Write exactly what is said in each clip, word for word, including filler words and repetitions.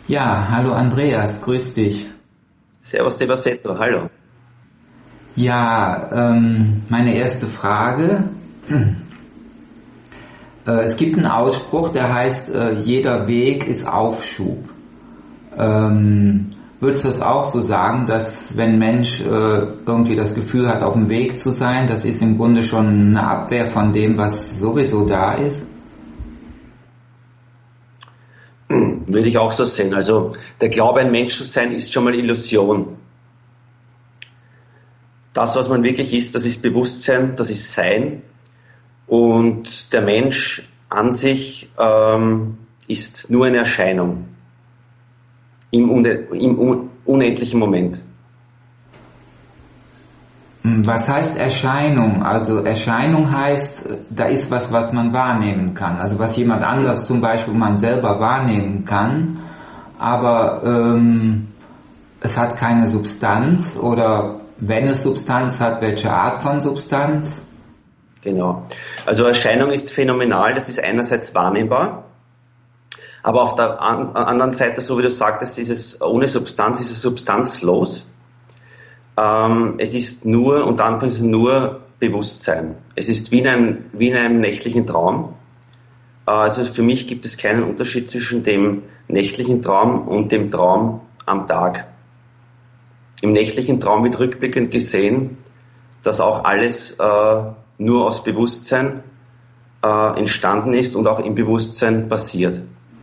Ja, hallo Andreas, grüß dich. Servus, lieber Seto, hallo. Ja, ähm, meine erste Frage. Äh, es gibt einen Ausspruch, der heißt, äh, jeder Weg ist Aufschub. Ähm, würdest du das auch so sagen, dass wenn ein Mensch äh, irgendwie das Gefühl hat, auf dem Weg zu sein, das ist im Grunde schon eine Abwehr von dem, was sowieso da ist? Würde ich auch so sehen. Also der Glaube, ein Mensch zu sein, ist schon mal Illusion. Das, was man wirklich ist, das ist Bewusstsein, das ist Sein. Und der Mensch an sich ähm, ist nur eine Erscheinung im, im unendlichen Moment. Was heißt Erscheinung? Also Erscheinung heißt, da ist was, was man wahrnehmen kann. Also was jemand anders zum Beispiel man selber wahrnehmen kann, aber ähm, es hat keine Substanz, oder wenn es Substanz hat, welche Art von Substanz? Genau. Also Erscheinung ist phänomenal, das ist einerseits wahrnehmbar, aber auf der an, anderen Seite, so wie du sagtest, ist es ohne Substanz, ist es substanzlos. Ähm, es ist nur, unter Anführungszeichen nur Bewusstsein. Es ist wie in einem, wie in einem nächtlichen Traum. Äh, also für mich gibt es keinen Unterschied zwischen dem nächtlichen Traum und dem Traum am Tag. Im nächtlichen Traum wird rückblickend gesehen, dass auch alles äh, nur aus Bewusstsein äh, entstanden ist und auch im Bewusstsein passiert.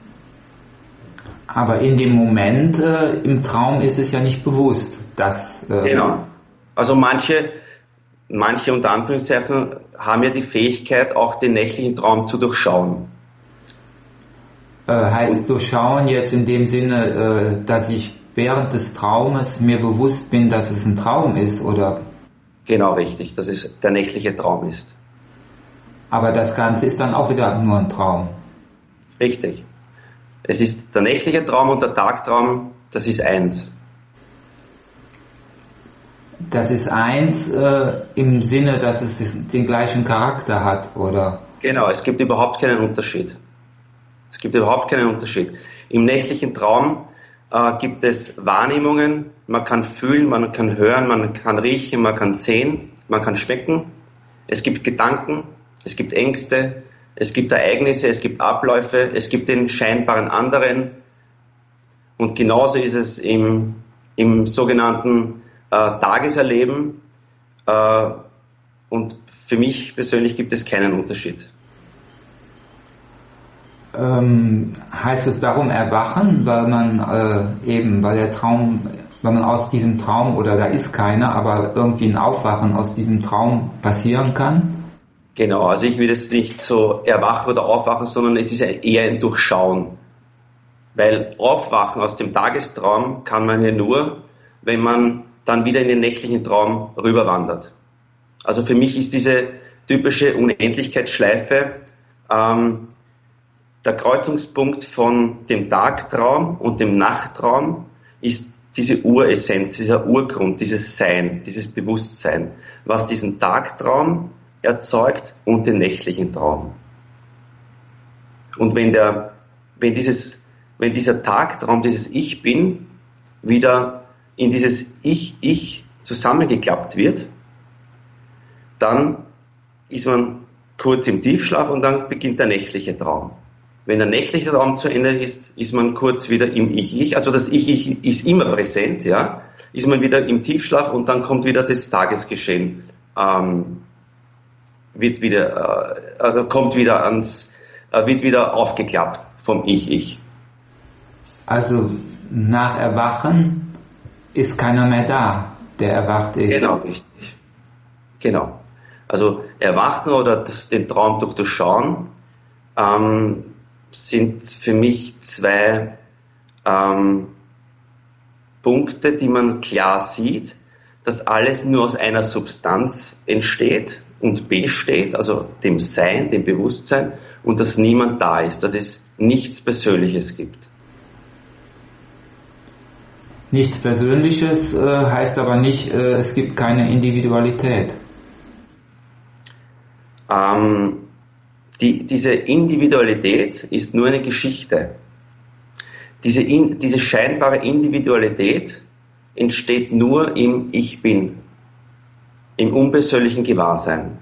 Aber in dem Moment, äh, im Traum ist es ja nicht bewusst, dass... Äh genau. Also manche, manche unter Anführungszeichen haben ja die Fähigkeit, auch den nächtlichen Traum zu durchschauen. Äh, heißt und, durchschauen jetzt in dem Sinne, äh, dass ich während des Traumes mir bewusst bin, dass es ein Traum ist, oder? Genau, richtig, dass es der nächtliche Traum ist. Aber das Ganze ist dann auch wieder nur ein Traum. Richtig. Es ist der nächtliche Traum und der Tagtraum, das ist eins. Das ist eins äh, im Sinne, dass es den gleichen Charakter hat, oder? Genau, es gibt überhaupt keinen Unterschied. Es gibt überhaupt keinen Unterschied. Im nächtlichen Traum äh, gibt es Wahrnehmungen, man kann fühlen, man kann hören, man kann riechen, man kann sehen, man kann schmecken. Es gibt Gedanken, es gibt Ängste, es gibt Ereignisse, es gibt Abläufe, es gibt den scheinbaren anderen. Und genauso ist es im, im sogenannten äh, Tageserleben. Äh, und für mich persönlich gibt es keinen Unterschied. Ähm, heißt es darum erwachen, weil man äh, eben, weil der Traum, weil man aus diesem Traum, oder da ist keiner, aber irgendwie ein Aufwachen aus diesem Traum passieren kann? Genau, also ich will es nicht so erwachen oder aufwachen, sondern es ist eher ein Durchschauen. Weil aufwachen aus dem Tagestraum kann man ja nur, wenn man dann wieder in den nächtlichen Traum rüberwandert. Also für mich ist diese typische Unendlichkeitsschleife ähm, der Kreuzungspunkt von dem Tagtraum und dem Nachttraum ist diese Uressenz, dieser Urgrund, dieses Sein, dieses Bewusstsein, was diesen Tagtraum erzeugt und den nächtlichen Traum. Und wenn der, wenn dieses, wenn dieser Tagtraum, dieses Ich Bin, wieder in dieses Ich, Ich zusammengeklappt wird, dann ist man kurz im Tiefschlaf und dann beginnt der nächtliche Traum. Wenn der nächtliche Traum zu Ende ist, ist man kurz wieder im Ich, Ich, also das Ich, Ich ist immer präsent, ja, ist man wieder im Tiefschlaf und dann kommt wieder das Tagesgeschehen, ähm, wird wieder, äh, kommt wieder ans, äh, wird wieder aufgeklappt vom Ich, Ich. Also nach Erwachen ist keiner mehr da, der erwacht ist. Genau, richtig. Genau. Also Erwachen oder das, den Traum durch Durchschauen ähm, sind für mich zwei ähm, Punkte, die man klar sieht, dass alles nur aus einer Substanz entsteht und besteht, also dem Sein, dem Bewusstsein, und dass niemand da ist, dass es nichts Persönliches gibt. Nichts Persönliches äh, heißt aber nicht, äh, es gibt keine Individualität. Ähm, die, diese Individualität ist nur eine Geschichte. Diese, in, diese scheinbare Individualität entsteht nur im Ich Bin, im unpersönlichen Gewahrsein.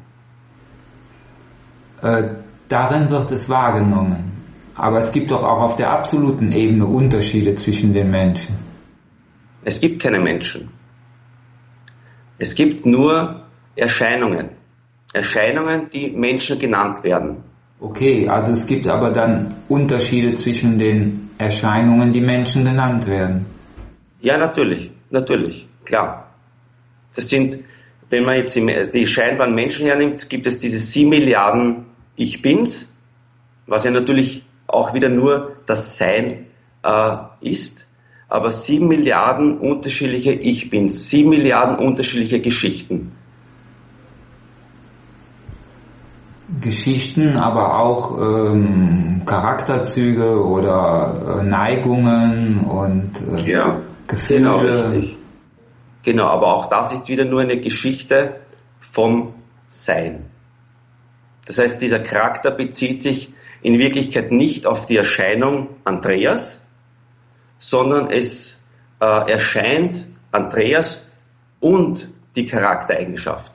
Äh, darin wird es wahrgenommen. Aber es gibt doch auch auf der absoluten Ebene Unterschiede zwischen den Menschen. Es gibt keine Menschen. Es gibt nur Erscheinungen. Erscheinungen, die Menschen genannt werden. Okay, also es gibt aber dann Unterschiede zwischen den Erscheinungen, die Menschen genannt werden. Ja, natürlich, natürlich, klar. Das sind, wenn man jetzt die scheinbaren Menschen hernimmt, gibt es diese sieben Milliarden Ich Bins, was ja natürlich auch wieder nur das Sein äh, ist, aber sieben Milliarden unterschiedliche Ich Bins, sieben Milliarden unterschiedliche Geschichten. Geschichten, aber auch ähm, Charakterzüge oder äh, Neigungen und äh, ja, Gefühle. Genau, richtig. Genau, aber auch das ist wieder nur eine Geschichte vom Sein. Das heißt, dieser Charakter bezieht sich in Wirklichkeit nicht auf die Erscheinung Andreas, sondern es äh, erscheint Andreas und die Charaktereigenschaft.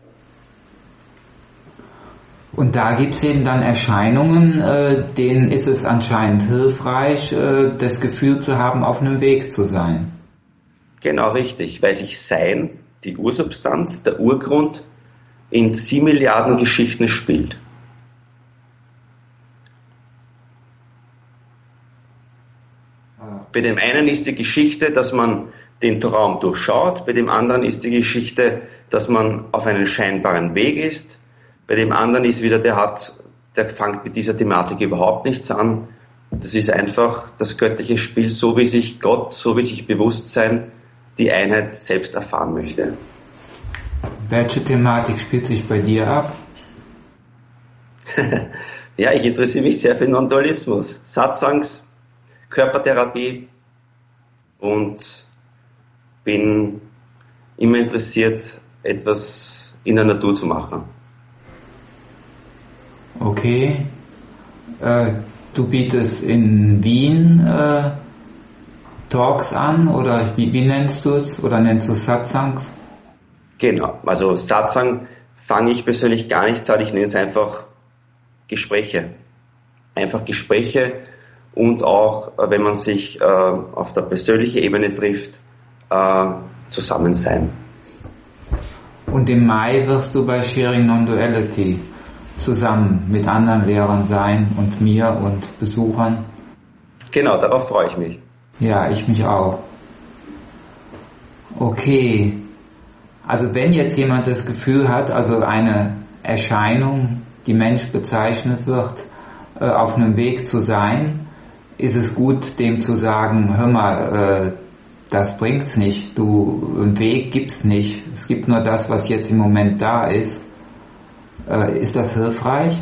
Und da gibt es eben dann Erscheinungen, äh, denen ist es anscheinend hilfreich, äh, das Gefühl zu haben, auf einem Weg zu sein. Genau, richtig, weil sich Sein, die Ursubstanz, der Urgrund, in sieben Milliarden Geschichten spielt. Bei dem einen ist die Geschichte, dass man den Traum durchschaut, bei dem anderen ist die Geschichte, dass man auf einem scheinbaren Weg ist, bei dem anderen ist wieder, der hat, der fängt mit dieser Thematik überhaupt nichts an. Das ist einfach das göttliche Spiel, so wie sich Gott, so wie sich Bewusstsein die Einheit selbst erfahren möchte. Welche Thematik spielt sich bei dir ab? Ja, ich interessiere mich sehr für Non-Dualismus, Satsangs, Körpertherapie und bin immer interessiert, etwas in der Natur zu machen. Okay. Äh, du bietest in Wien äh, Talks an oder wie, wie nennst du es? Oder nennst du es Satsangs? Genau, also Satsang fange ich persönlich gar nichts an, ich nenne es einfach Gespräche. Einfach Gespräche und auch, wenn man sich äh, auf der persönlichen Ebene trifft, äh, zusammen sein. Und im Mai wirst du bei Sharing Non-Duality zusammen mit anderen Lehrern sein und mir und Besuchern. Genau, darauf freue ich mich. Ja, ich mich auch. Okay. Also wenn jetzt jemand das Gefühl hat, also eine Erscheinung, die Mensch bezeichnet wird, äh, auf einem Weg zu sein, ist es gut, dem zu sagen, hör mal, äh, das bringt's nicht, du, einen Weg gibt's nicht, es gibt nur das, was jetzt im Moment da ist. Äh, ist das hilfreich?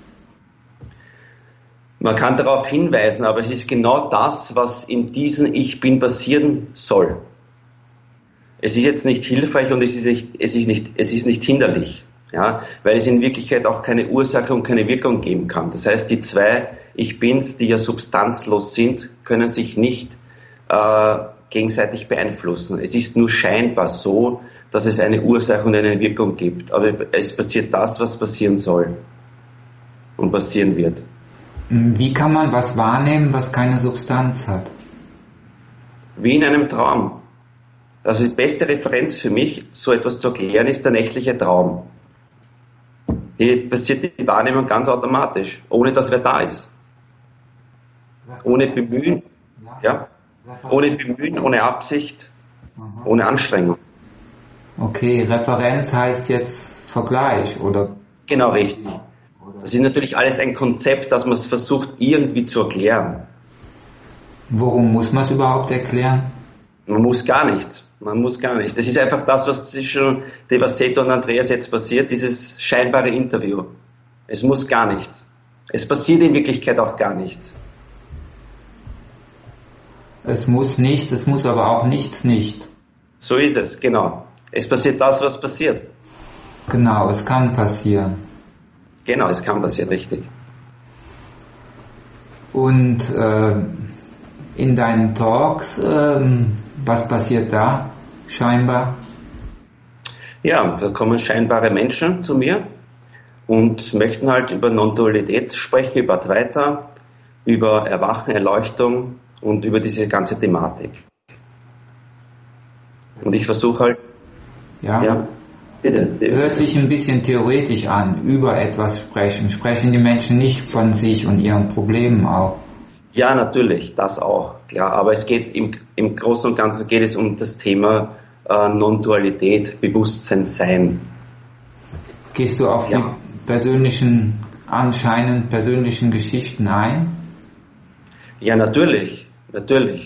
Man kann darauf hinweisen, aber es ist genau das, was in diesem Ich Bin passieren soll. Es ist jetzt nicht hilfreich und es ist nicht, es ist nicht, es ist nicht hinderlich, ja, weil es in Wirklichkeit auch keine Ursache und keine Wirkung geben kann. Das heißt, die zwei Ich Bins, die ja substanzlos sind, können sich nicht äh, gegenseitig beeinflussen. Es ist nur scheinbar so, dass es eine Ursache und eine Wirkung gibt. Aber es passiert das, was passieren soll und passieren wird. Wie kann man was wahrnehmen, was keine Substanz hat? Wie in einem Traum. Also die beste Referenz für mich, so etwas zu erklären, ist der nächtliche Traum. Hier passiert die Wahrnehmung ganz automatisch, ohne dass wer da ist. Ohne Bemühen, ja, ohne Bemühen, ohne Absicht, ohne Anstrengung. Okay, Referenz heißt jetzt Vergleich, oder? Genau, richtig. Das ist natürlich alles ein Konzept, das man versucht irgendwie zu erklären. Worum muss man es überhaupt erklären? Man muss gar nichts. Man muss gar nichts. Das ist einfach das, was zwischen Devaseto und Andreas jetzt passiert, dieses scheinbare Interview. Es muss gar nichts. Es passiert in Wirklichkeit auch gar nichts. Es muss nicht, es muss aber auch nichts nicht. So ist es, genau. Es passiert das, was passiert. Genau, es kann passieren. Genau, es kann passieren, richtig. Und äh, in deinen Talks. Ähm, was passiert da scheinbar? Ja, da kommen scheinbare Menschen zu mir und möchten halt über Non-Dualität sprechen, über Advaita, über Erwachen, Erleuchtung und über diese ganze Thematik. Und ich versuche halt, ja, ja bitte, bitte. Hört sich ein bisschen theoretisch an, über etwas sprechen. Sprechen die Menschen nicht von sich und ihren Problemen auch? Ja, natürlich, das auch, klar. Aber es geht im, im Großen und Ganzen geht es um das Thema äh, Non-Dualität, Bewusstsein, Sein. Gehst du auf ja. die persönlichen, anscheinend persönlichen Geschichten ein? Ja, natürlich, natürlich.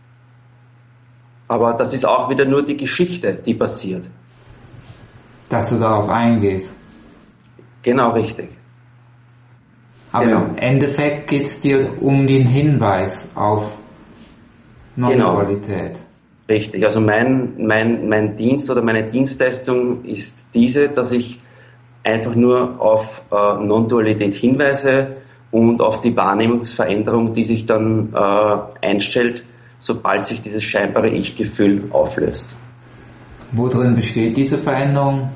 Aber das ist auch wieder nur die Geschichte, die passiert. Dass du darauf eingehst. Genau, richtig. Aber genau. Im Endeffekt geht es dir um den Hinweis auf Non-Dualität. Genau. Richtig, also mein, mein, mein Dienst oder meine Dienstleistung ist diese, dass ich einfach nur auf äh, Non-Dualität hinweise und auf die Wahrnehmungsveränderung, die sich dann äh, einstellt, sobald sich dieses scheinbare Ich-Gefühl auflöst. Worin besteht diese Veränderung?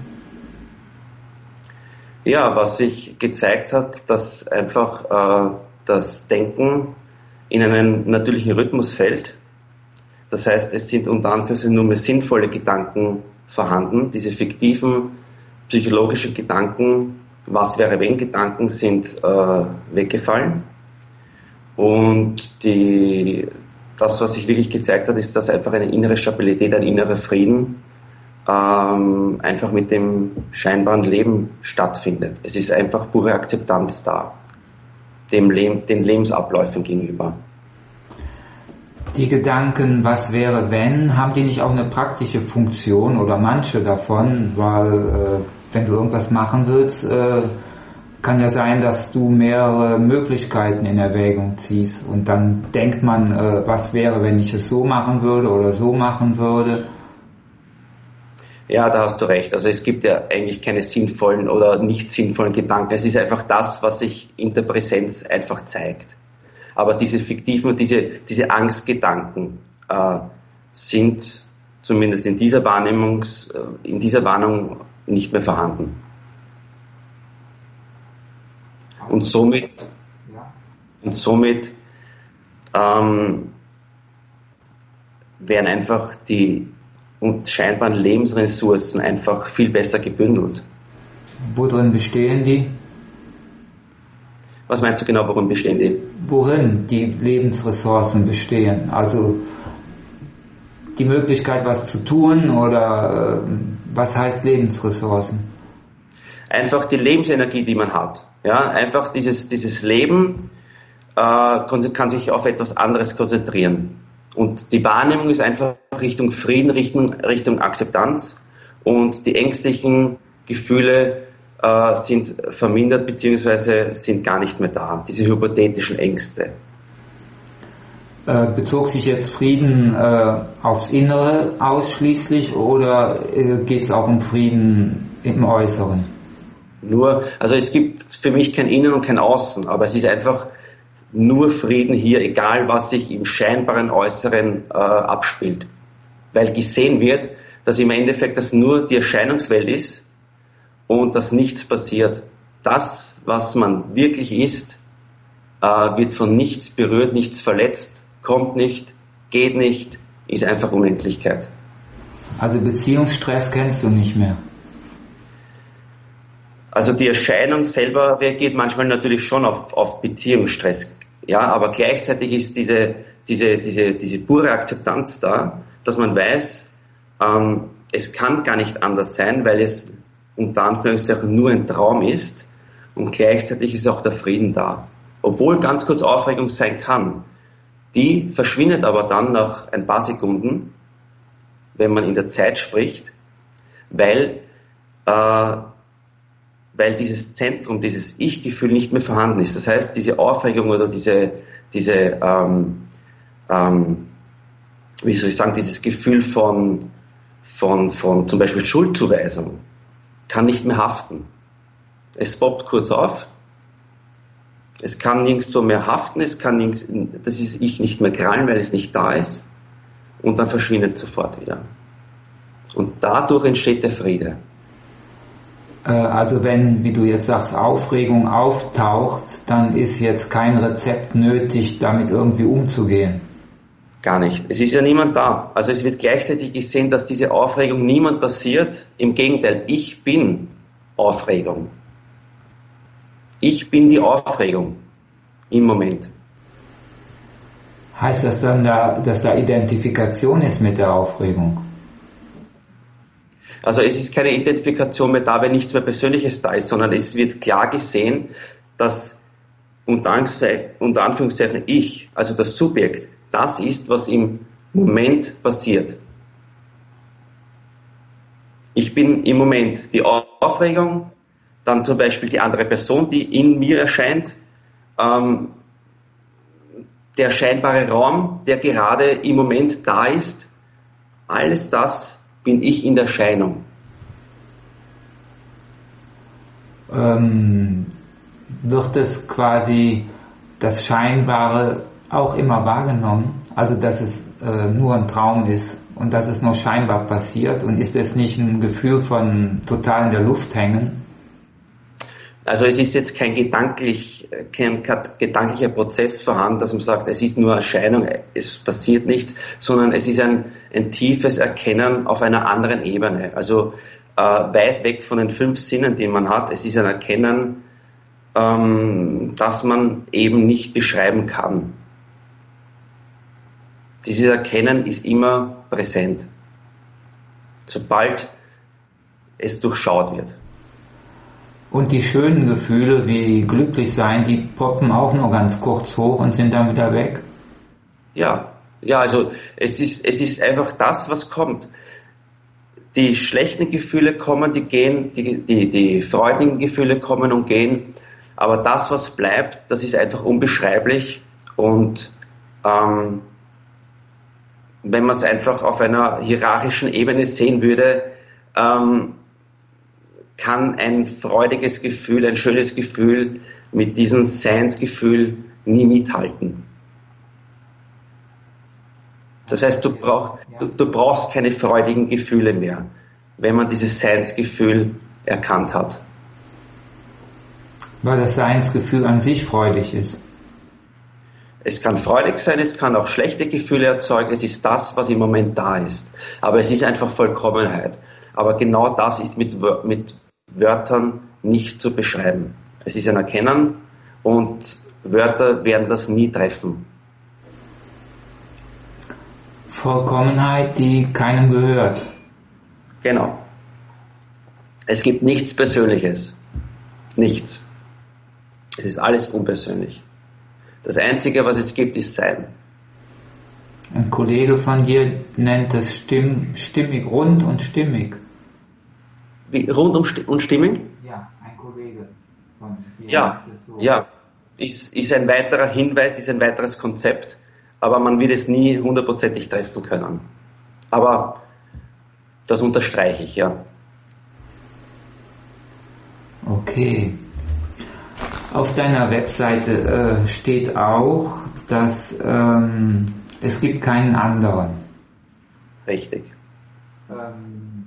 Ja, was sich gezeigt hat, dass einfach äh, das Denken in einen natürlichen Rhythmus fällt. Das heißt, es sind unter Anführungszeichen nur mehr sinnvolle Gedanken vorhanden. Diese fiktiven psychologischen Gedanken, was wäre wenn Gedanken, sind äh, weggefallen. Und die, das, was sich wirklich gezeigt hat, ist, dass einfach eine innere Stabilität, ein innerer Frieden ähm, einfach mit dem scheinbaren Leben stattfindet. Es ist einfach pure Akzeptanz da, dem Leben, den Lebensabläufen gegenüber. Die Gedanken, was wäre wenn, haben die nicht auch eine praktische Funktion oder manche davon, weil äh, wenn du irgendwas machen willst, äh, kann ja sein, dass du mehrere Möglichkeiten in Erwägung ziehst und dann denkt man, äh, was wäre, wenn ich es so machen würde oder so machen würde. Ja, da hast du recht. Also es gibt ja eigentlich keine sinnvollen oder nicht sinnvollen Gedanken. Es ist einfach das, was sich in der Präsenz einfach zeigt. Aber diese fiktiven, diese, diese Angstgedanken äh, sind zumindest in dieser Wahrnehmungs, äh, in dieser Warnung nicht mehr vorhanden. Und somit, und somit ähm, werden einfach die und scheinbaren Lebensressourcen einfach viel besser gebündelt. Worin bestehen die? Was meinst du genau, worin bestehen die? Worin die Lebensressourcen bestehen? Also die Möglichkeit, was zu tun oder äh, was heißt Lebensressourcen? Einfach die Lebensenergie, die man hat. Ja, einfach dieses, dieses Leben äh, kann sich auf etwas anderes konzentrieren. Und die Wahrnehmung ist einfach Richtung Frieden, Richtung, Richtung Akzeptanz und die ängstlichen Gefühle äh, sind vermindert bzw. sind gar nicht mehr da, diese hypothetischen Ängste. Äh, bezog sich jetzt Frieden äh, aufs Innere ausschließlich oder äh, geht es auch um Frieden im Äußeren? Nur, also es gibt für mich kein Innen und kein Außen, aber es ist einfach nur Frieden hier, egal was sich im scheinbaren Äußeren äh, abspielt. Weil gesehen wird, dass im Endeffekt das nur die Erscheinungswelt ist und dass nichts passiert. Das, was man wirklich ist, äh, wird von nichts berührt, nichts verletzt, kommt nicht, geht nicht, ist einfach Unendlichkeit. Also Beziehungsstress kennst du nicht mehr? Also die Erscheinung selber reagiert manchmal natürlich schon auf, auf Beziehungsstress. Ja, aber gleichzeitig ist diese, diese, diese, diese pure Akzeptanz da, dass man weiß, ähm, es kann gar nicht anders sein, weil es unter Anführungszeichen nur ein Traum ist und gleichzeitig ist auch der Frieden da. Obwohl ganz kurz Aufregung sein kann, die verschwindet aber dann nach ein paar Sekunden, wenn man in der Zeit spricht, weil äh, weil dieses Zentrum, dieses Ich-Gefühl nicht mehr vorhanden ist. Das heißt, diese Aufregung oder diese, diese ähm, ähm, wie soll ich sagen, dieses Gefühl von, von, von zum Beispiel Schuldzuweisung kann nicht mehr haften. Es poppt kurz auf Es kann nirgendwo mehr haften, es kann nirgends, das ist Ich nicht mehr krallen, weil es nicht da ist. Und dann verschwindet sofort wieder. Und dadurch entsteht der Friede. Also wenn, wie du jetzt sagst, Aufregung auftaucht, dann ist jetzt kein Rezept nötig, damit irgendwie umzugehen. Gar nicht. Es ist ja niemand da. Also es wird gleichzeitig gesehen, dass diese Aufregung niemand passiert. Im Gegenteil, ich bin Aufregung. Ich bin die Aufregung im Moment. Heißt das dann, da, dass da Identifikation ist mit der Aufregung? Also es ist keine Identifikation mehr da, wenn nichts mehr Persönliches da ist, sondern es wird klar gesehen, dass unter Anführungszeichen ich, also das Subjekt, das ist, was im Moment passiert. Ich bin im Moment die Aufregung, dann zum Beispiel die andere Person, die in mir erscheint, ähm, der scheinbare Raum, der gerade im Moment da ist, alles das bin ich in der Erscheinung. Ähm, wird es quasi das Scheinbare auch immer wahrgenommen? Also dass es äh, nur ein Traum ist und dass es nur scheinbar passiert, und ist es nicht ein Gefühl von total in der Luft hängen? Also es ist jetzt kein, gedanklich, kein gedanklicher Prozess vorhanden, dass man sagt, es ist nur Erscheinung, es passiert nichts, sondern es ist ein, ein tiefes Erkennen auf einer anderen Ebene. Also äh, weit weg von den fünf Sinnen, die man hat. Es ist ein Erkennen, ähm, das man eben nicht beschreiben kann. Dieses Erkennen ist immer präsent, sobald es durchschaut wird. Und die schönen Gefühle wie glücklich sein, die poppen auch nur ganz kurz hoch und sind dann wieder weg? Ja, ja, also es ist, es ist einfach das, was kommt. Die schlechten Gefühle kommen, die gehen, die, die, die freudigen Gefühle kommen und gehen, aber das, was bleibt, das ist einfach unbeschreiblich, und ähm, wenn man es einfach auf einer hierarchischen Ebene sehen würde, ähm, kann ein freudiges Gefühl, ein schönes Gefühl mit diesem Seinsgefühl nie mithalten. Das heißt, du, brauch, du, du brauchst keine freudigen Gefühle mehr, wenn man dieses Seinsgefühl erkannt hat. Weil das Seinsgefühl an sich freudig ist. Es kann freudig sein, es kann auch schlechte Gefühle erzeugen, es ist das, was im Moment da ist. Aber es ist einfach Vollkommenheit. Aber genau das ist mit, mit Wörtern nicht zu beschreiben. Es ist ein Erkennen, und Wörter werden das nie treffen. Vollkommenheit, die keinem gehört. Genau. Es gibt nichts Persönliches. Nichts. Es ist alles unpersönlich. Das Einzige, was es gibt, ist Sein. Ein Kollege von dir nennt es stimm, stimmig, rund und stimmig. Wie, rund und stimmig? Ja, ein Kollege von dir. Ja, so. ja. Ist, ist ein weiterer Hinweis, ist ein weiteres Konzept, aber man wird es nie hundertprozentig treffen können. Aber das unterstreiche ich, ja. Okay. Auf deiner Webseite äh, steht auch, dass ähm, es gibt keinen anderen. Richtig. Ähm,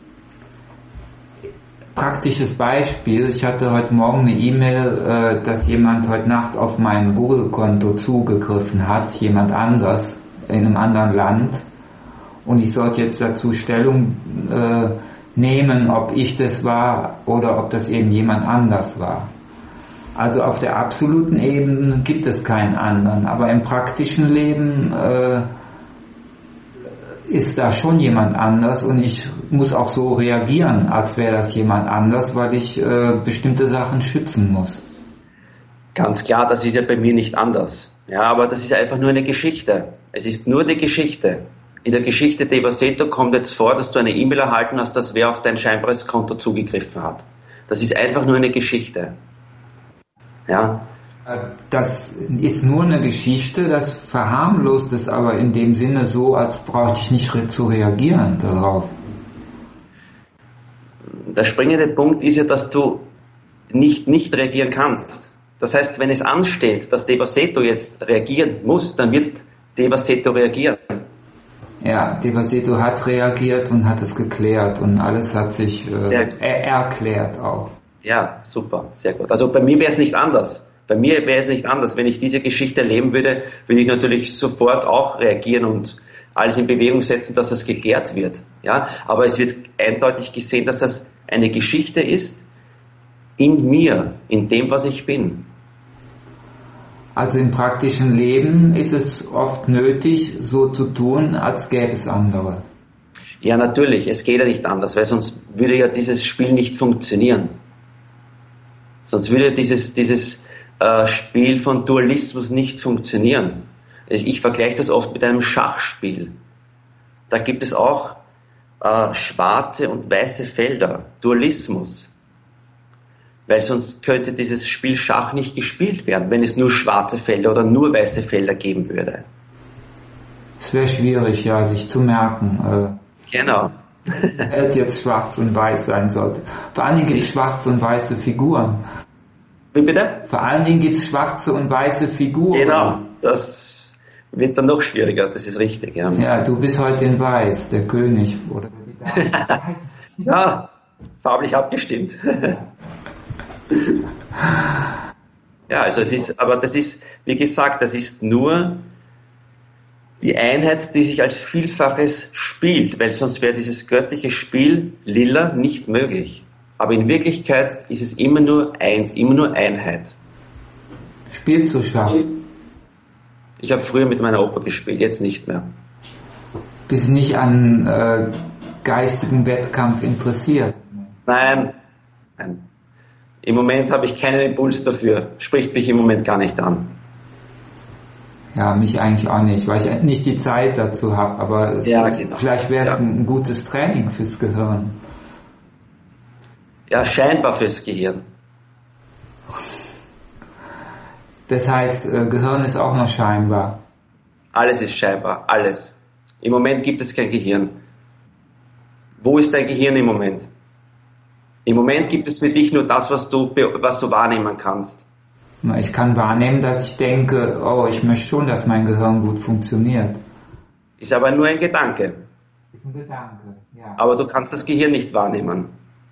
praktisches Beispiel, ich hatte heute Morgen eine E-Mail, äh, dass jemand heute Nacht auf mein Google-Konto zugegriffen hat, jemand anders in einem anderen Land, und ich sollte jetzt dazu Stellung äh, nehmen, ob ich das war oder ob das eben jemand anders war. Also auf der absoluten Ebene gibt es keinen anderen, aber im praktischen Leben äh, ist da schon jemand anders, und ich muss auch so reagieren, als wäre das jemand anders, weil ich äh, bestimmte Sachen schützen muss. Ganz klar, das ist ja bei mir nicht anders. Ja, aber das ist einfach nur eine Geschichte. Es ist nur die Geschichte. In der Geschichte Devaseto kommt jetzt vor, dass du eine E-Mail erhalten hast, dass wer auf dein scheinbares Konto zugegriffen hat. Das ist einfach nur eine Geschichte. Ja. Das ist nur eine Geschichte, das verharmlost es aber in dem Sinne so, als brauchte ich nicht re- zu reagieren darauf. Der springende Punkt ist ja, dass du nicht nicht reagieren kannst. Das heißt, wenn es ansteht, dass Devaseto jetzt reagieren muss, dann wird Devaseto reagieren. Ja, Devaseto hat reagiert und hat es geklärt und alles hat sich äh, er- erklärt auch. Ja, super, sehr gut. Also bei mir wäre es nicht anders. Bei mir wäre es nicht anders. Wenn ich diese Geschichte erleben würde, würde ich natürlich sofort auch reagieren und alles in Bewegung setzen, dass das geklärt wird. Ja, aber es wird eindeutig gesehen, dass das eine Geschichte ist in mir, in dem, was ich bin. Also im praktischen Leben ist es oft nötig, so zu tun, als gäbe es andere. Ja, natürlich, es geht ja nicht anders, weil sonst würde ja dieses Spiel nicht funktionieren. Sonst würde dieses, dieses äh, Spiel von Dualismus nicht funktionieren. Ich, ich vergleiche das oft mit einem Schachspiel. Da gibt es auch äh, schwarze und weiße Felder, Dualismus. Weil sonst könnte dieses Spiel Schach nicht gespielt werden, wenn es nur schwarze Felder oder nur weiße Felder geben würde. Es wäre schwierig, ja, sich zu merken. Äh, genau. Dass jetzt schwarz und weiß sein sollte. Vor allen Dingen gibt es schwarze und weiße Figuren. Wie bitte? Vor allen Dingen gibt es schwarze und weiße Figuren. Genau, das wird dann noch schwieriger, das ist richtig. Ja, ja, du bist heute in Weiß, der König. Oder ja, farblich abgestimmt. Ja, also es ist, aber das ist, wie gesagt, das ist nur die Einheit, die sich als Vielfaches spielt, weil sonst wäre dieses göttliche Spiel Lila nicht möglich. Aber in Wirklichkeit ist es immer nur eins, immer nur Einheit. Spielst du Schach? Ich habe früher mit meiner Oper gespielt, jetzt nicht mehr. Bist nicht an äh, geistigen Wettkampf interessiert? Nein, nein. Im Moment habe ich keinen Impuls dafür. Spricht mich im Moment gar nicht an. Ja, mich eigentlich auch nicht, weil ich nicht die Zeit dazu habe. Aber ja, ist, genau. vielleicht wäre es ja. ein gutes Training fürs Gehirn. Ja, scheinbar fürs Gehirn. Das heißt, äh, Gehirn ist auch noch scheinbar. Alles ist scheinbar, alles. Im Moment gibt es kein Gehirn. Wo ist dein Gehirn im Moment? Im Moment gibt es für dich nur das, was du, was du wahrnehmen kannst. Ich kann wahrnehmen, dass ich denke, oh, ich möchte schon, dass mein Gehirn gut funktioniert. Ist aber nur ein Gedanke. Ist ein Gedanke, ja. Aber du kannst das Gehirn nicht wahrnehmen.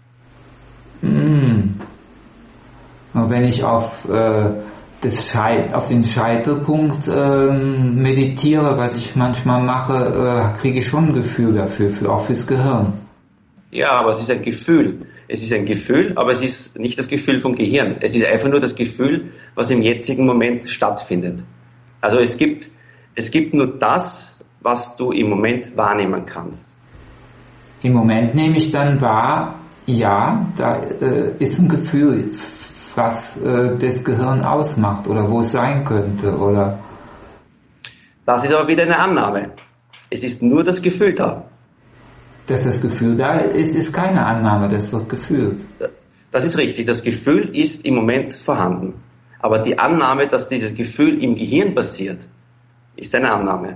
Mm. Und wenn ich auf, äh, das Scheit- auf den Scheitelpunkt äh, meditiere, was ich manchmal mache, äh, kriege ich schon ein Gefühl dafür, für, auch fürs Gehirn. Ja, aber es ist ein Gefühl. Es ist ein Gefühl, aber es ist nicht das Gefühl vom Gehirn. Es ist einfach nur das Gefühl, was im jetzigen Moment stattfindet. Also es gibt, es gibt nur das, was du im Moment wahrnehmen kannst. Im Moment nehme ich dann wahr, ja, da äh, ist ein Gefühl, was äh, das Gehirn ausmacht oder wo es sein könnte, oder? Das ist aber wieder eine Annahme. Es ist nur das Gefühl da. Dass das Gefühl da ist, ist keine Annahme, das wird gefühlt. Das ist richtig, das Gefühl ist im Moment vorhanden. Aber die Annahme, dass dieses Gefühl im Gehirn passiert, ist eine Annahme.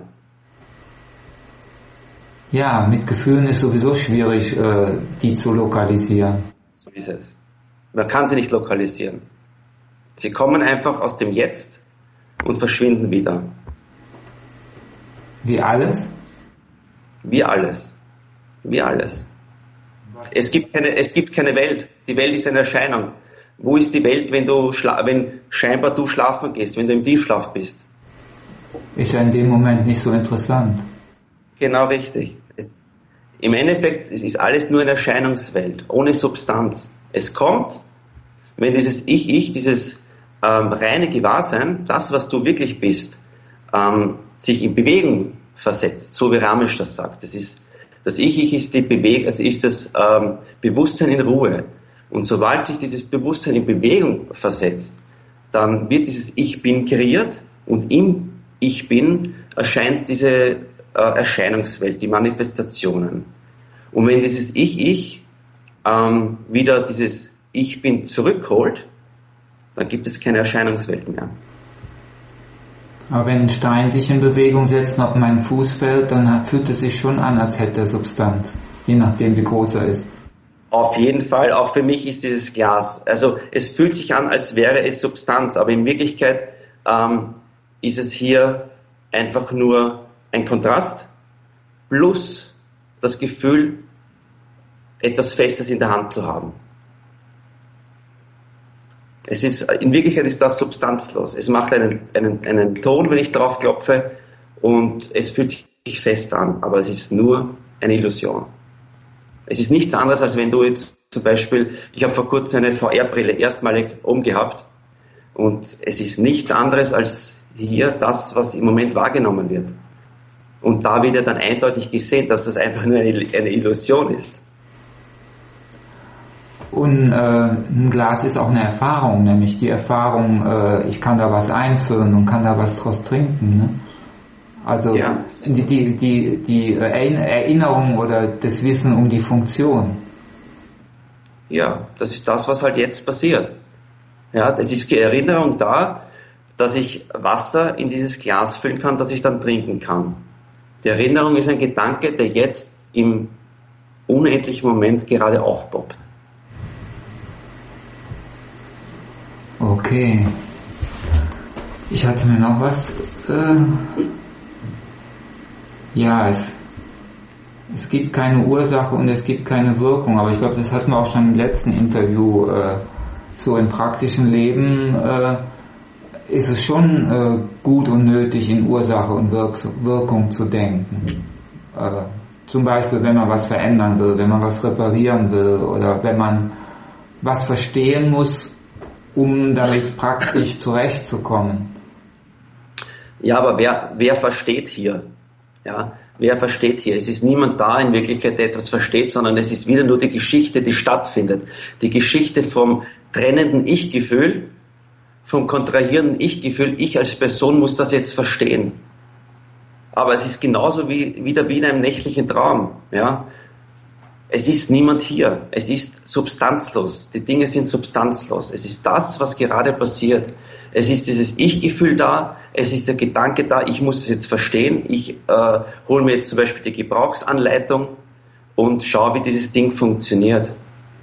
Ja, mit Gefühlen ist sowieso schwierig, äh, die zu lokalisieren. So ist es. Man kann sie nicht lokalisieren. Sie kommen einfach aus dem Jetzt und verschwinden wieder. Wie alles? Wie alles. Wie alles. Es gibt keine, es gibt keine Welt. Die Welt ist eine Erscheinung. Wo ist die Welt, wenn du schla- wenn scheinbar du schlafen gehst, wenn du im Tiefschlaf bist? Ist ja in dem Moment nicht so interessant. Genau richtig. Es, im Endeffekt es ist alles nur eine Erscheinungswelt, ohne Substanz. Es kommt, wenn dieses Ich-Ich, dieses ähm, reine Gewahrsein, das, was du wirklich bist, ähm, sich in Bewegung versetzt, so wie Ramesh das sagt. Das ist Das Ich-Ich ist, die Bewe- also ist das ähm, Bewusstsein in Ruhe. Und sobald sich dieses Bewusstsein in Bewegung versetzt, dann wird dieses Ich-Bin kreiert und im Ich-Bin erscheint diese äh, Erscheinungswelt, die Manifestationen. Und wenn dieses Ich-Ich ähm, wieder dieses Ich-Bin zurückholt, dann gibt es keine Erscheinungswelt mehr. Aber wenn ein Stein sich in Bewegung setzt und auf meinen Fuß fällt, dann fühlt es sich schon an, als hätte er Substanz, je nachdem wie groß er ist. Auf jeden Fall, auch für mich ist dieses Glas, also es fühlt sich an, als wäre es Substanz, aber in Wirklichkeit ähm, ist es hier einfach nur ein Kontrast plus das Gefühl, etwas Festes in der Hand zu haben. Es ist, in Wirklichkeit ist das substanzlos. Es macht einen, einen, einen Ton, wenn ich drauf klopfe, und es fühlt sich fest an, aber es ist nur eine Illusion. Es ist nichts anderes, als wenn du jetzt zum Beispiel, ich habe vor kurzem eine V R-Brille erstmalig umgehabt, und es ist nichts anderes als hier das, was im Moment wahrgenommen wird. Und da wird ja dann eindeutig gesehen, dass das einfach nur eine, eine Illusion ist. Und äh, ein Glas ist auch eine Erfahrung, nämlich die Erfahrung, äh, ich kann da was einfüllen und kann da was draus trinken. Ne? Also ja. die, die, die, die Erinnerung oder das Wissen um die Funktion. Ja, das ist das, was halt jetzt passiert. Ja, es ist die Erinnerung da, dass ich Wasser in dieses Glas füllen kann, das ich dann trinken kann. Die Erinnerung ist ein Gedanke, der jetzt im unendlichen Moment gerade aufpoppt. Okay. Ich hatte mir noch was... Äh, ja, es, es gibt keine Ursache und es gibt keine Wirkung, aber ich glaube, das hatten wir auch schon im letzten Interview. Äh, so im praktischen Leben äh, ist es schon äh, gut und nötig, in Ursache und Wirk- Wirkung zu denken. Äh, zum Beispiel, wenn man was verändern will, wenn man was reparieren will oder wenn man was verstehen muss, um damit praktisch zurechtzukommen. Ja, aber wer, wer versteht hier? Ja, wer versteht hier? Es ist niemand da in Wirklichkeit, der etwas versteht, sondern es ist wieder nur die Geschichte, die stattfindet. Die Geschichte vom trennenden Ich-Gefühl, vom kontrahierenden Ich-Gefühl. Ich als Person muss das jetzt verstehen. Aber es ist genauso wie wieder wie in einem nächtlichen Traum. Ja, es ist niemand hier. Es ist substanzlos. Die Dinge sind substanzlos. Es ist das, was gerade passiert. Es ist dieses Ich-Gefühl da, es ist der Gedanke da, ich muss es jetzt verstehen, ich äh, hole mir jetzt zum Beispiel die Gebrauchsanleitung und schaue, wie dieses Ding funktioniert.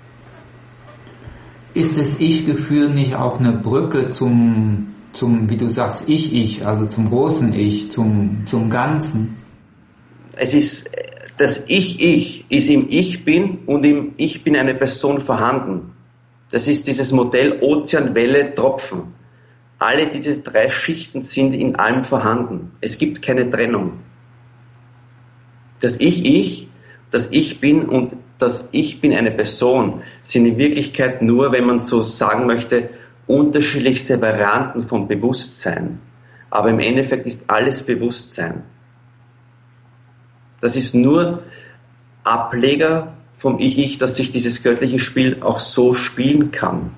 Ist das Ich-Gefühl nicht auch eine Brücke zum, zum, wie du sagst, Ich-Ich, also zum großen Ich, zum, zum Ganzen? Es ist, das Ich-Ich ist im Ich bin und im Ich bin eine Person vorhanden. Das ist dieses Modell Ozean, Welle, Tropfen. Alle diese drei Schichten sind in allem vorhanden. Es gibt keine Trennung. Das Ich-Ich, das Ich bin und das Ich bin eine Person sind in Wirklichkeit nur, wenn man so sagen möchte, unterschiedlichste Varianten von Bewusstsein. Aber im Endeffekt ist alles Bewusstsein. Das ist nur Ableger vom Ich-Ich, dass sich dieses göttliche Spiel auch so spielen kann.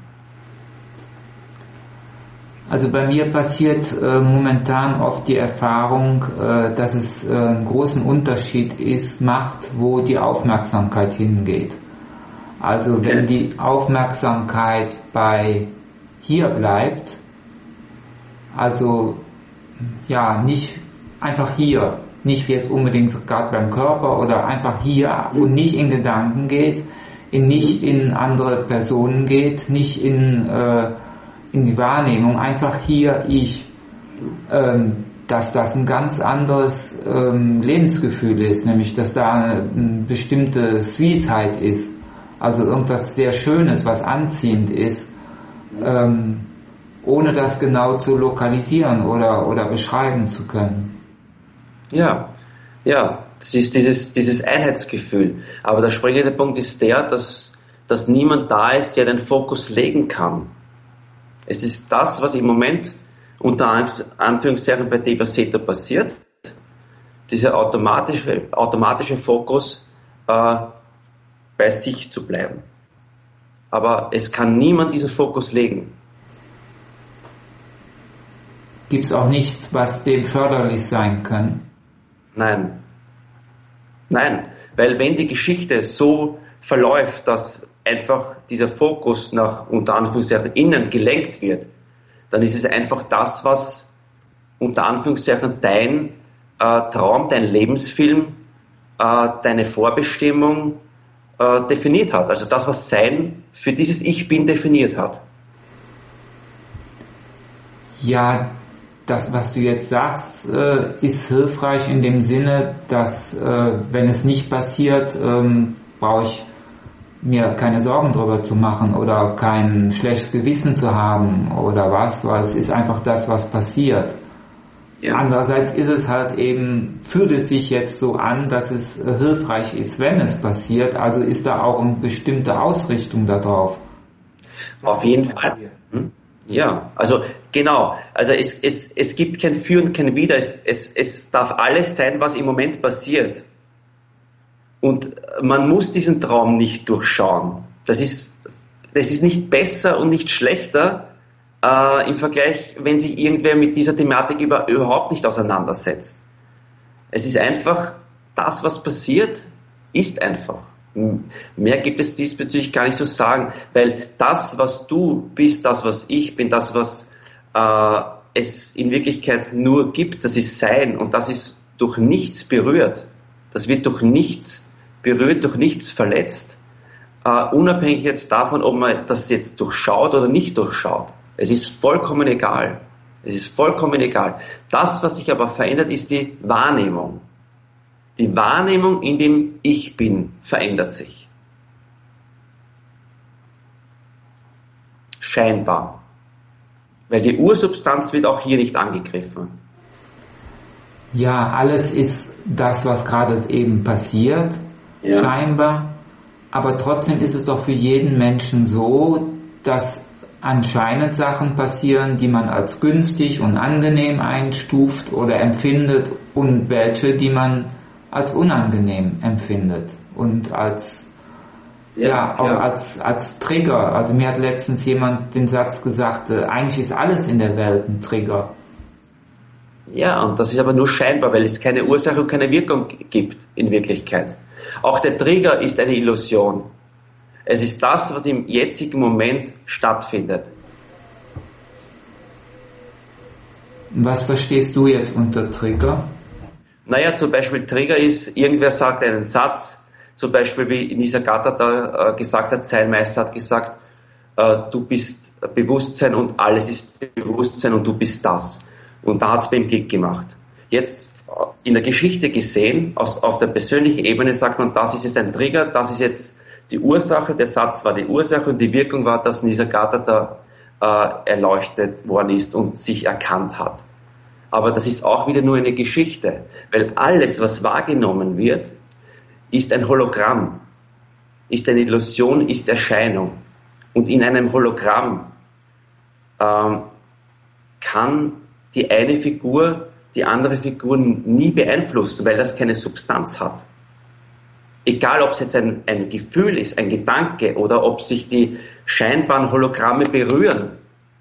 Also bei mir passiert äh, momentan oft die Erfahrung, äh, dass es äh, einen großen Unterschied ist, macht, wo die Aufmerksamkeit hingeht. Also okay. Wenn die Aufmerksamkeit bei hier bleibt, also ja, nicht einfach hier, nicht jetzt unbedingt gerade beim Körper oder einfach hier und nicht in Gedanken geht, in nicht in andere Personen geht, nicht in äh, in die Wahrnehmung, einfach hier ich, ähm, dass das ein ganz anderes ähm, Lebensgefühl ist, nämlich dass da eine, eine bestimmte Sweetheit ist, also irgendwas sehr Schönes, was anziehend ist, ähm, ohne das genau zu lokalisieren oder, oder beschreiben zu können. Ja, ja, das ist dieses, dieses Einheitsgefühl. Aber der springende Punkt ist der, dass, dass niemand da ist, der den Fokus legen kann. Es ist das, was im Moment unter Anführungszeichen bei Deva Seto passiert, dieser automatische, automatische Fokus äh, bei sich zu bleiben. Aber es kann niemand diesen Fokus legen. Gibt es auch nichts, was dem förderlich sein kann? Nein. Nein, weil wenn die Geschichte so verläuft, dass einfach dieser Fokus nach unter Anführungszeichen innen gelenkt wird, dann ist es einfach das, was unter Anführungszeichen dein äh, Traum, dein Lebensfilm, äh, deine Vorbestimmung, äh, äh, definiert hat. Also das, was Sein für dieses Ich Bin definiert hat. Ja, das, was du jetzt sagst, äh, ist hilfreich in dem Sinne, dass, äh, wenn es nicht passiert, ähm, brauche ich mir keine Sorgen drüber zu machen oder kein schlechtes Gewissen zu haben oder was, weil es ist einfach das, was passiert. Ja. Andererseits ist es halt eben, fühlt es sich jetzt so an, dass es äh, hilfreich ist, wenn es passiert, also ist da auch eine bestimmte Ausrichtung darauf. Auf jeden Fall. Hm? Ja, also genau, also es, es, es gibt kein Für und kein Wider, es, es, es darf alles sein, was im Moment passiert. Und man muss diesen Traum nicht durchschauen. Das ist, das ist nicht besser und nicht schlechter äh, im Vergleich, wenn sich irgendwer mit dieser Thematik über, überhaupt nicht auseinandersetzt. Es ist einfach, das, was passiert, ist einfach. Mehr gibt es diesbezüglich gar nicht zu sagen, weil das, was du bist, das, was ich bin, das, was äh, es in Wirklichkeit nur gibt, das ist Sein und das ist durch nichts berührt. Das wird durch nichts berührt, durch nichts verletzt, uh, unabhängig jetzt davon, ob man das jetzt durchschaut oder nicht durchschaut. Es ist vollkommen egal. Es ist vollkommen egal. Das, was sich aber verändert, ist die Wahrnehmung. Die Wahrnehmung in dem Ich Bin verändert sich. Scheinbar. Weil die Ursubstanz wird auch hier nicht angegriffen. Ja, alles ist das, was gerade eben passiert. Ja. Scheinbar, aber trotzdem ist es doch für jeden Menschen so, dass anscheinend Sachen passieren, die man als günstig und angenehm einstuft oder empfindet und welche, die man als unangenehm empfindet und als ja, ja auch ja. Als, als Trigger. Also mir hat letztens jemand den Satz gesagt, äh, eigentlich ist alles in der Welt ein Trigger. Ja, und das ist aber nur scheinbar, weil es keine Ursache und keine Wirkung gibt in Wirklichkeit. Auch der Trigger ist eine Illusion. Es ist das, was im jetzigen Moment stattfindet. Was verstehst du jetzt unter Trigger? Naja, zum Beispiel Trigger ist, irgendwer sagt einen Satz, zum Beispiel wie Nisargadatta da äh, gesagt hat, sein Meister hat gesagt, äh, du bist Bewusstsein und alles ist Bewusstsein und du bist das. Und da hat es bei ihm Klick gemacht. Jetzt in der Geschichte gesehen, aus, auf der persönlichen Ebene sagt man, das ist jetzt ein Trigger, das ist jetzt die Ursache, der Satz war die Ursache und die Wirkung war, dass Nisargadatta äh, erleuchtet worden ist und sich erkannt hat. Aber das ist auch wieder nur eine Geschichte, weil alles, was wahrgenommen wird, ist ein Hologramm, ist eine Illusion, ist Erscheinung. Und in einem Hologramm ähm, kann die eine Figur die andere Figur nie beeinflussen, weil das keine Substanz hat. Egal, ob es jetzt ein, ein Gefühl ist, ein Gedanke oder ob sich die scheinbaren Hologramme berühren.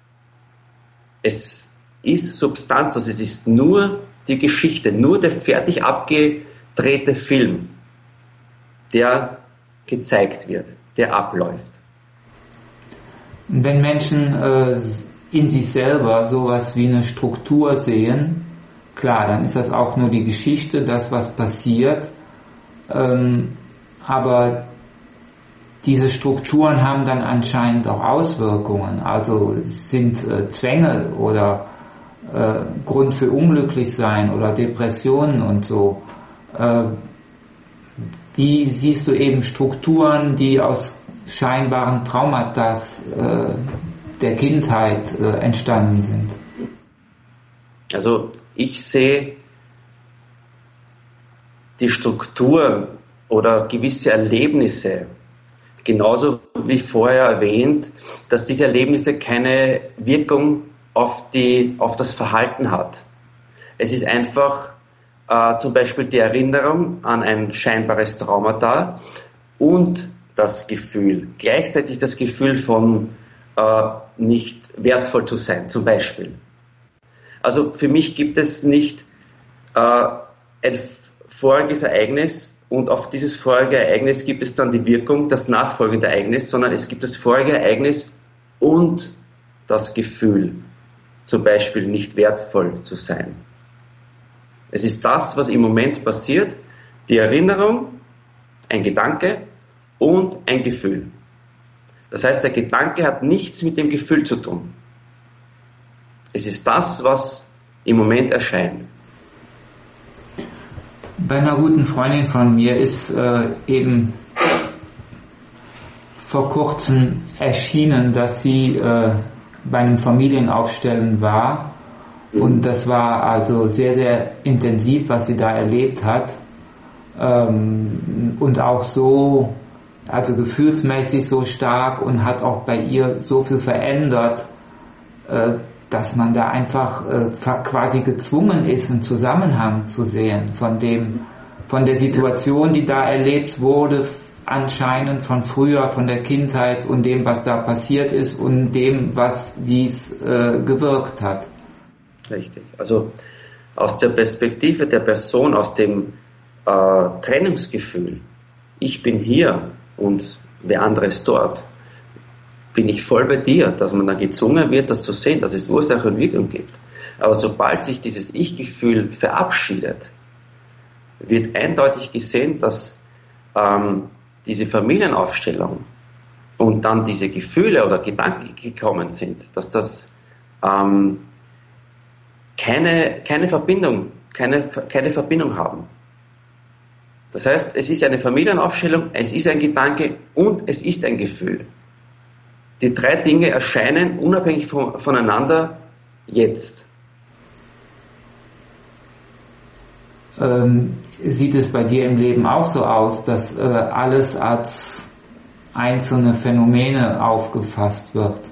Es ist Substanz, das es ist nur die Geschichte, nur der fertig abgedrehte Film, der gezeigt wird, der abläuft. Wenn Menschen äh, in sich selber sowas wie eine Struktur sehen, klar, dann ist das auch nur die Geschichte, das, was passiert, ähm, aber diese Strukturen haben dann anscheinend auch Auswirkungen, also sind äh, Zwänge oder äh, Grund für Unglücklichsein oder Depressionen und so. Äh, wie siehst du eben Strukturen, die aus scheinbaren Traumata äh, der Kindheit äh, entstanden sind? Also ich sehe die Struktur oder gewisse Erlebnisse, genauso wie vorher erwähnt, dass diese Erlebnisse keine Wirkung auf, die, auf das Verhalten hat. Es ist einfach äh, zum Beispiel die Erinnerung an ein scheinbares Traumata und das Gefühl, gleichzeitig das Gefühl von äh, nicht wertvoll zu sein, zum Beispiel. Also für mich gibt es nicht äh, ein voriges Ereignis und auf dieses vorige Ereignis gibt es dann die Wirkung, das nachfolgende Ereignis, sondern es gibt das vorige Ereignis und das Gefühl, zum Beispiel nicht wertvoll zu sein. Es ist das, was im Moment passiert, die Erinnerung, ein Gedanke und ein Gefühl. Das heißt, der Gedanke hat nichts mit dem Gefühl zu tun. Es ist das, was im Moment erscheint. Bei einer guten Freundin von mir ist äh, eben vor kurzem erschienen, dass sie äh, bei einem Familienaufstellen war. Mhm. Und das war also sehr, sehr intensiv, was sie da erlebt hat. Ähm, und auch so, also gefühlsmäßig so stark und hat auch bei ihr so viel verändert, äh, dass man da einfach äh, quasi gezwungen ist, einen Zusammenhang zu sehen von dem, von der Situation, die da erlebt wurde, anscheinend von früher, von der Kindheit und dem, was da passiert ist und dem, was wie es äh, gewirkt hat. Richtig. Also aus der Perspektive der Person, aus dem äh, Trennungsgefühl, ich bin hier und wer andere ist dort, bin ich voll bei dir, dass man dann gezwungen wird, das zu sehen, dass es Ursache und Wirkung gibt. Aber sobald sich dieses Ich-Gefühl verabschiedet, wird eindeutig gesehen, dass ähm, diese Familienaufstellung und dann diese Gefühle oder Gedanken gekommen sind, dass das ähm, keine, keine Verbindung, keine, keine Verbindung haben. Das heißt, es ist eine Familienaufstellung, es ist ein Gedanke und es ist ein Gefühl. Die drei Dinge erscheinen unabhängig von, voneinander jetzt. Ähm, sieht es bei dir im Leben auch so aus, dass äh, alles als einzelne Phänomene aufgefasst wird?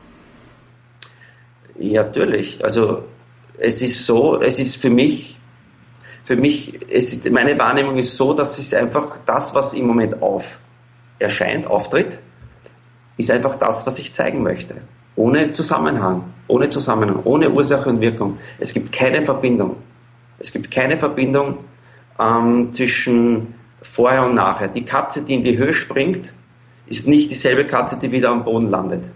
Ja, natürlich. Also es ist so, es ist für mich, für mich, es, meine Wahrnehmung ist so, dass es einfach das, was im Moment auf erscheint, auftritt, ist einfach das, was ich zeigen möchte. Ohne Zusammenhang, ohne Zusammenhang, ohne Ursache und Wirkung. Es gibt keine Verbindung. Es gibt keine Verbindung ähm, zwischen vorher und nachher. Die Katze, die in die Höhe springt, ist nicht dieselbe Katze, die wieder am Boden landet.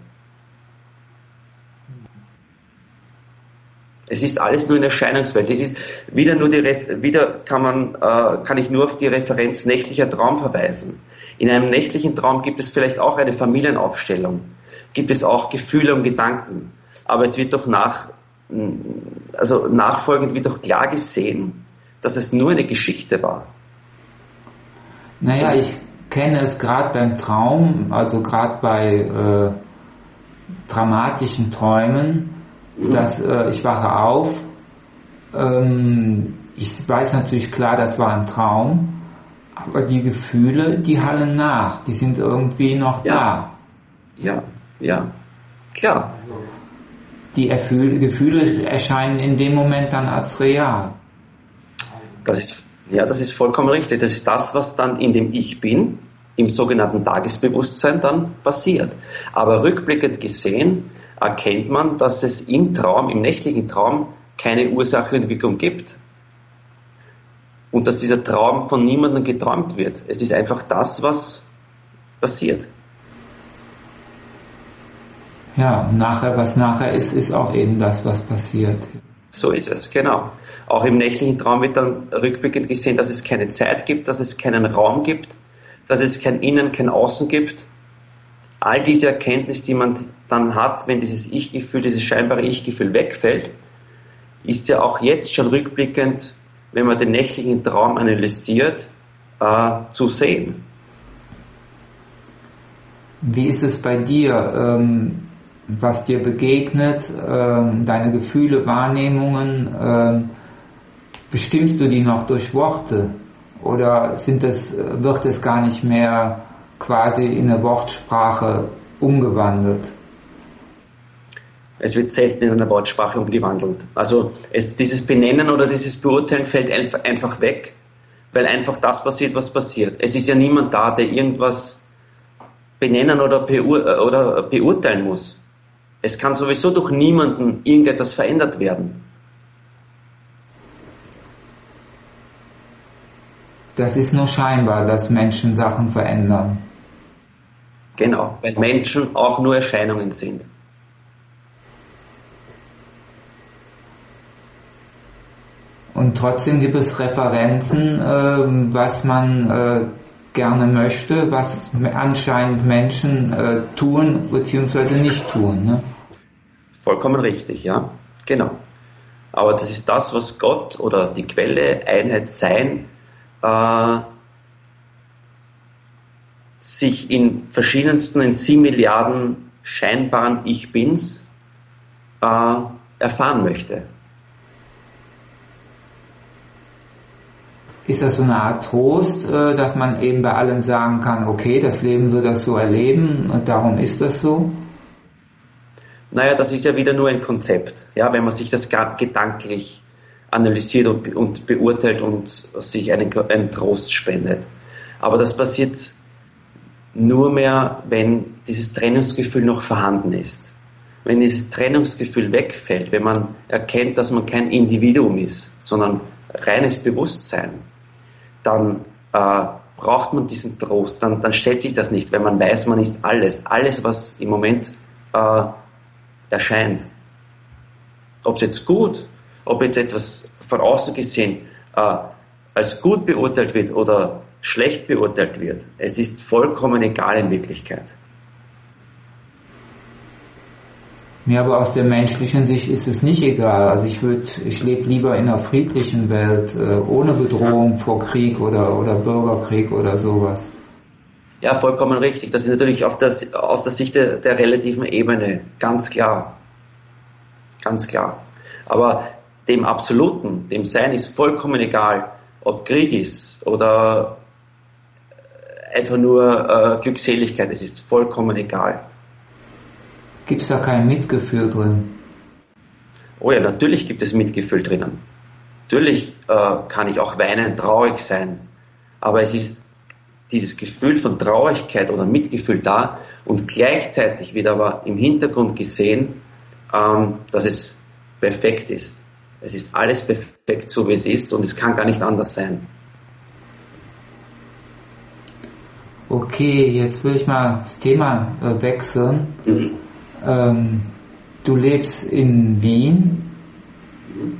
Es ist alles nur in Erscheinungswelt. Es ist wieder nur die Re- wieder kann man äh, kann ich nur auf die Referenz nächtlicher Traum verweisen. In einem nächtlichen Traum gibt es vielleicht auch eine Familienaufstellung, gibt es auch Gefühle und Gedanken, aber es wird doch nach also nachfolgend wird doch klar gesehen, dass es nur eine Geschichte war. Naja, das ich kenne es gerade beim Traum, also gerade bei äh, dramatischen Träumen, mhm. dass äh, ich wache auf, ähm, ich weiß natürlich klar, das war ein Traum, aber die Gefühle, die hallen nach, die sind irgendwie noch ja. da. Ja, ja, klar. Die Erfühl- Gefühle erscheinen in dem Moment dann als real. Das ist, ja, das ist vollkommen richtig. Das ist das, was dann in dem Ich Bin, im sogenannten Tagesbewusstsein dann passiert. Aber rückblickend gesehen erkennt man, dass es im Traum, im nächtlichen Traum, keine Ursache und Wirkung gibt. Und dass dieser Traum von niemandem geträumt wird. Es ist einfach das, was passiert. Ja, und nachher, was nachher ist, ist auch eben das, was passiert. So ist es, genau. Auch im nächtlichen Traum wird dann rückblickend gesehen, dass es keine Zeit gibt, dass es keinen Raum gibt, dass es kein Innen, kein Außen gibt. All diese Erkenntnis, die man dann hat, wenn dieses Ich-Gefühl, dieses scheinbare Ich-Gefühl wegfällt, ist ja auch jetzt schon rückblickend, wenn man den nächtlichen Traum analysiert, äh, zu sehen. Wie ist es bei dir? Ähm was dir begegnet, äh, deine Gefühle, Wahrnehmungen, äh, bestimmst du die noch durch Worte oder sind es, wird es gar nicht mehr quasi in eine Wortsprache umgewandelt? Es wird selten in eine Wortsprache umgewandelt. Also es, dieses Benennen oder dieses Beurteilen fällt einfach weg, weil einfach das passiert, was passiert. Es ist ja niemand da, der irgendwas benennen oder, beur- oder beurteilen muss. Es kann sowieso durch niemanden irgendetwas verändert werden. Das ist nur scheinbar, dass Menschen Sachen verändern. Genau, weil Menschen auch nur Erscheinungen sind. Und trotzdem gibt es Referenzen, äh, was man äh, gerne möchte, was anscheinend Menschen äh, tun bzw. nicht tun. Ne? Vollkommen richtig, ja, genau. Aber das ist das, was Gott oder die Quelle, Einheit, Sein, äh, sich in verschiedensten, in sieben Milliarden scheinbaren Ich-Bins äh, erfahren möchte. Ist das so eine Art Trost, äh, dass man eben bei allen sagen kann, okay, das Leben wird das so erleben und darum ist das so? Naja, das ist ja wieder nur ein Konzept. Ja, wenn man sich das gedanklich analysiert und, und beurteilt und sich einen, einen Trost spendet. Aber das passiert nur mehr, wenn dieses Trennungsgefühl noch vorhanden ist. Wenn dieses Trennungsgefühl wegfällt, wenn man erkennt, dass man kein Individuum ist, sondern reines Bewusstsein, dann äh, braucht man diesen Trost, dann, dann stellt sich das nicht, wenn man weiß, man ist alles, alles, was im Moment äh, erscheint. Ob es jetzt gut, ob jetzt etwas von außen gesehen äh, als gut beurteilt wird oder schlecht beurteilt wird, es ist vollkommen egal in Wirklichkeit. Ja, aber aus der menschlichen Sicht ist es nicht egal. Also ich würde, ich lebe lieber in einer friedlichen Welt, äh, ohne Bedrohung vor Krieg oder, oder Bürgerkrieg oder sowas. Ja, vollkommen richtig. Das ist natürlich auf das, aus der Sicht der, der relativen Ebene ganz klar. Ganz klar. Aber dem Absoluten, dem Sein ist vollkommen egal, ob Krieg ist oder einfach nur äh, Glückseligkeit. Es ist vollkommen egal. Gibt es da kein Mitgefühl drin? Oh ja, natürlich gibt es Mitgefühl drinnen. Natürlich äh, kann ich auch weinen, traurig sein. Aber es ist dieses Gefühl von Traurigkeit oder Mitgefühl da und gleichzeitig wird aber im Hintergrund gesehen, ähm, dass es perfekt ist. Es ist alles perfekt, so wie es ist und es kann gar nicht anders sein. Okay, jetzt will ich mal das Thema äh, wechseln. Mhm. Ähm, du lebst in Wien. Mhm.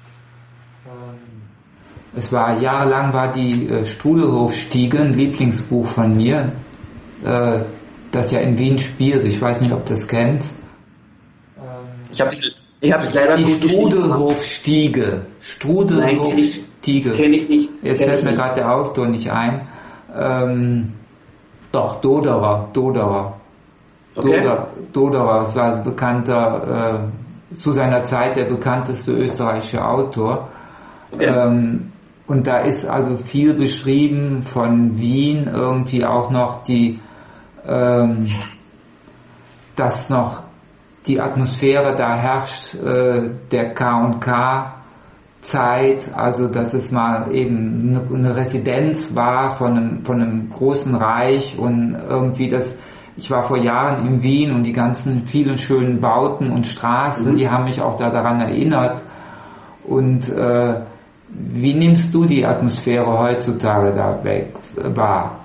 Es war jahrelang war die äh, Strudelhofstiege ein Lieblingsbuch von mir, äh, das ja in Wien spielt. Ich weiß nicht, ob du das kennst. Ähm, ich habe ich hab leider die Strudelhofstiege. Strudelhofstiege. Kenne ich nicht. Jetzt fällt mir gerade der Autor nicht ein. Ähm, doch, Doderer. Doderer. Okay. Doderer. Doderer. Das war ein bekannter, äh, zu seiner Zeit der bekannteste österreichische Autor. Okay. Ähm, Und da ist also viel beschrieben von Wien, irgendwie auch noch die, ähm, dass noch die Atmosphäre da herrscht, äh, der K und K-Zeit, also dass es mal eben eine Residenz war von einem, von einem großen Reich und irgendwie das, ich war vor Jahren in Wien und die ganzen vielen schönen Bauten und Straßen, mhm. die haben mich auch da daran erinnert und äh, wie nimmst du die Atmosphäre heutzutage da weg wahr?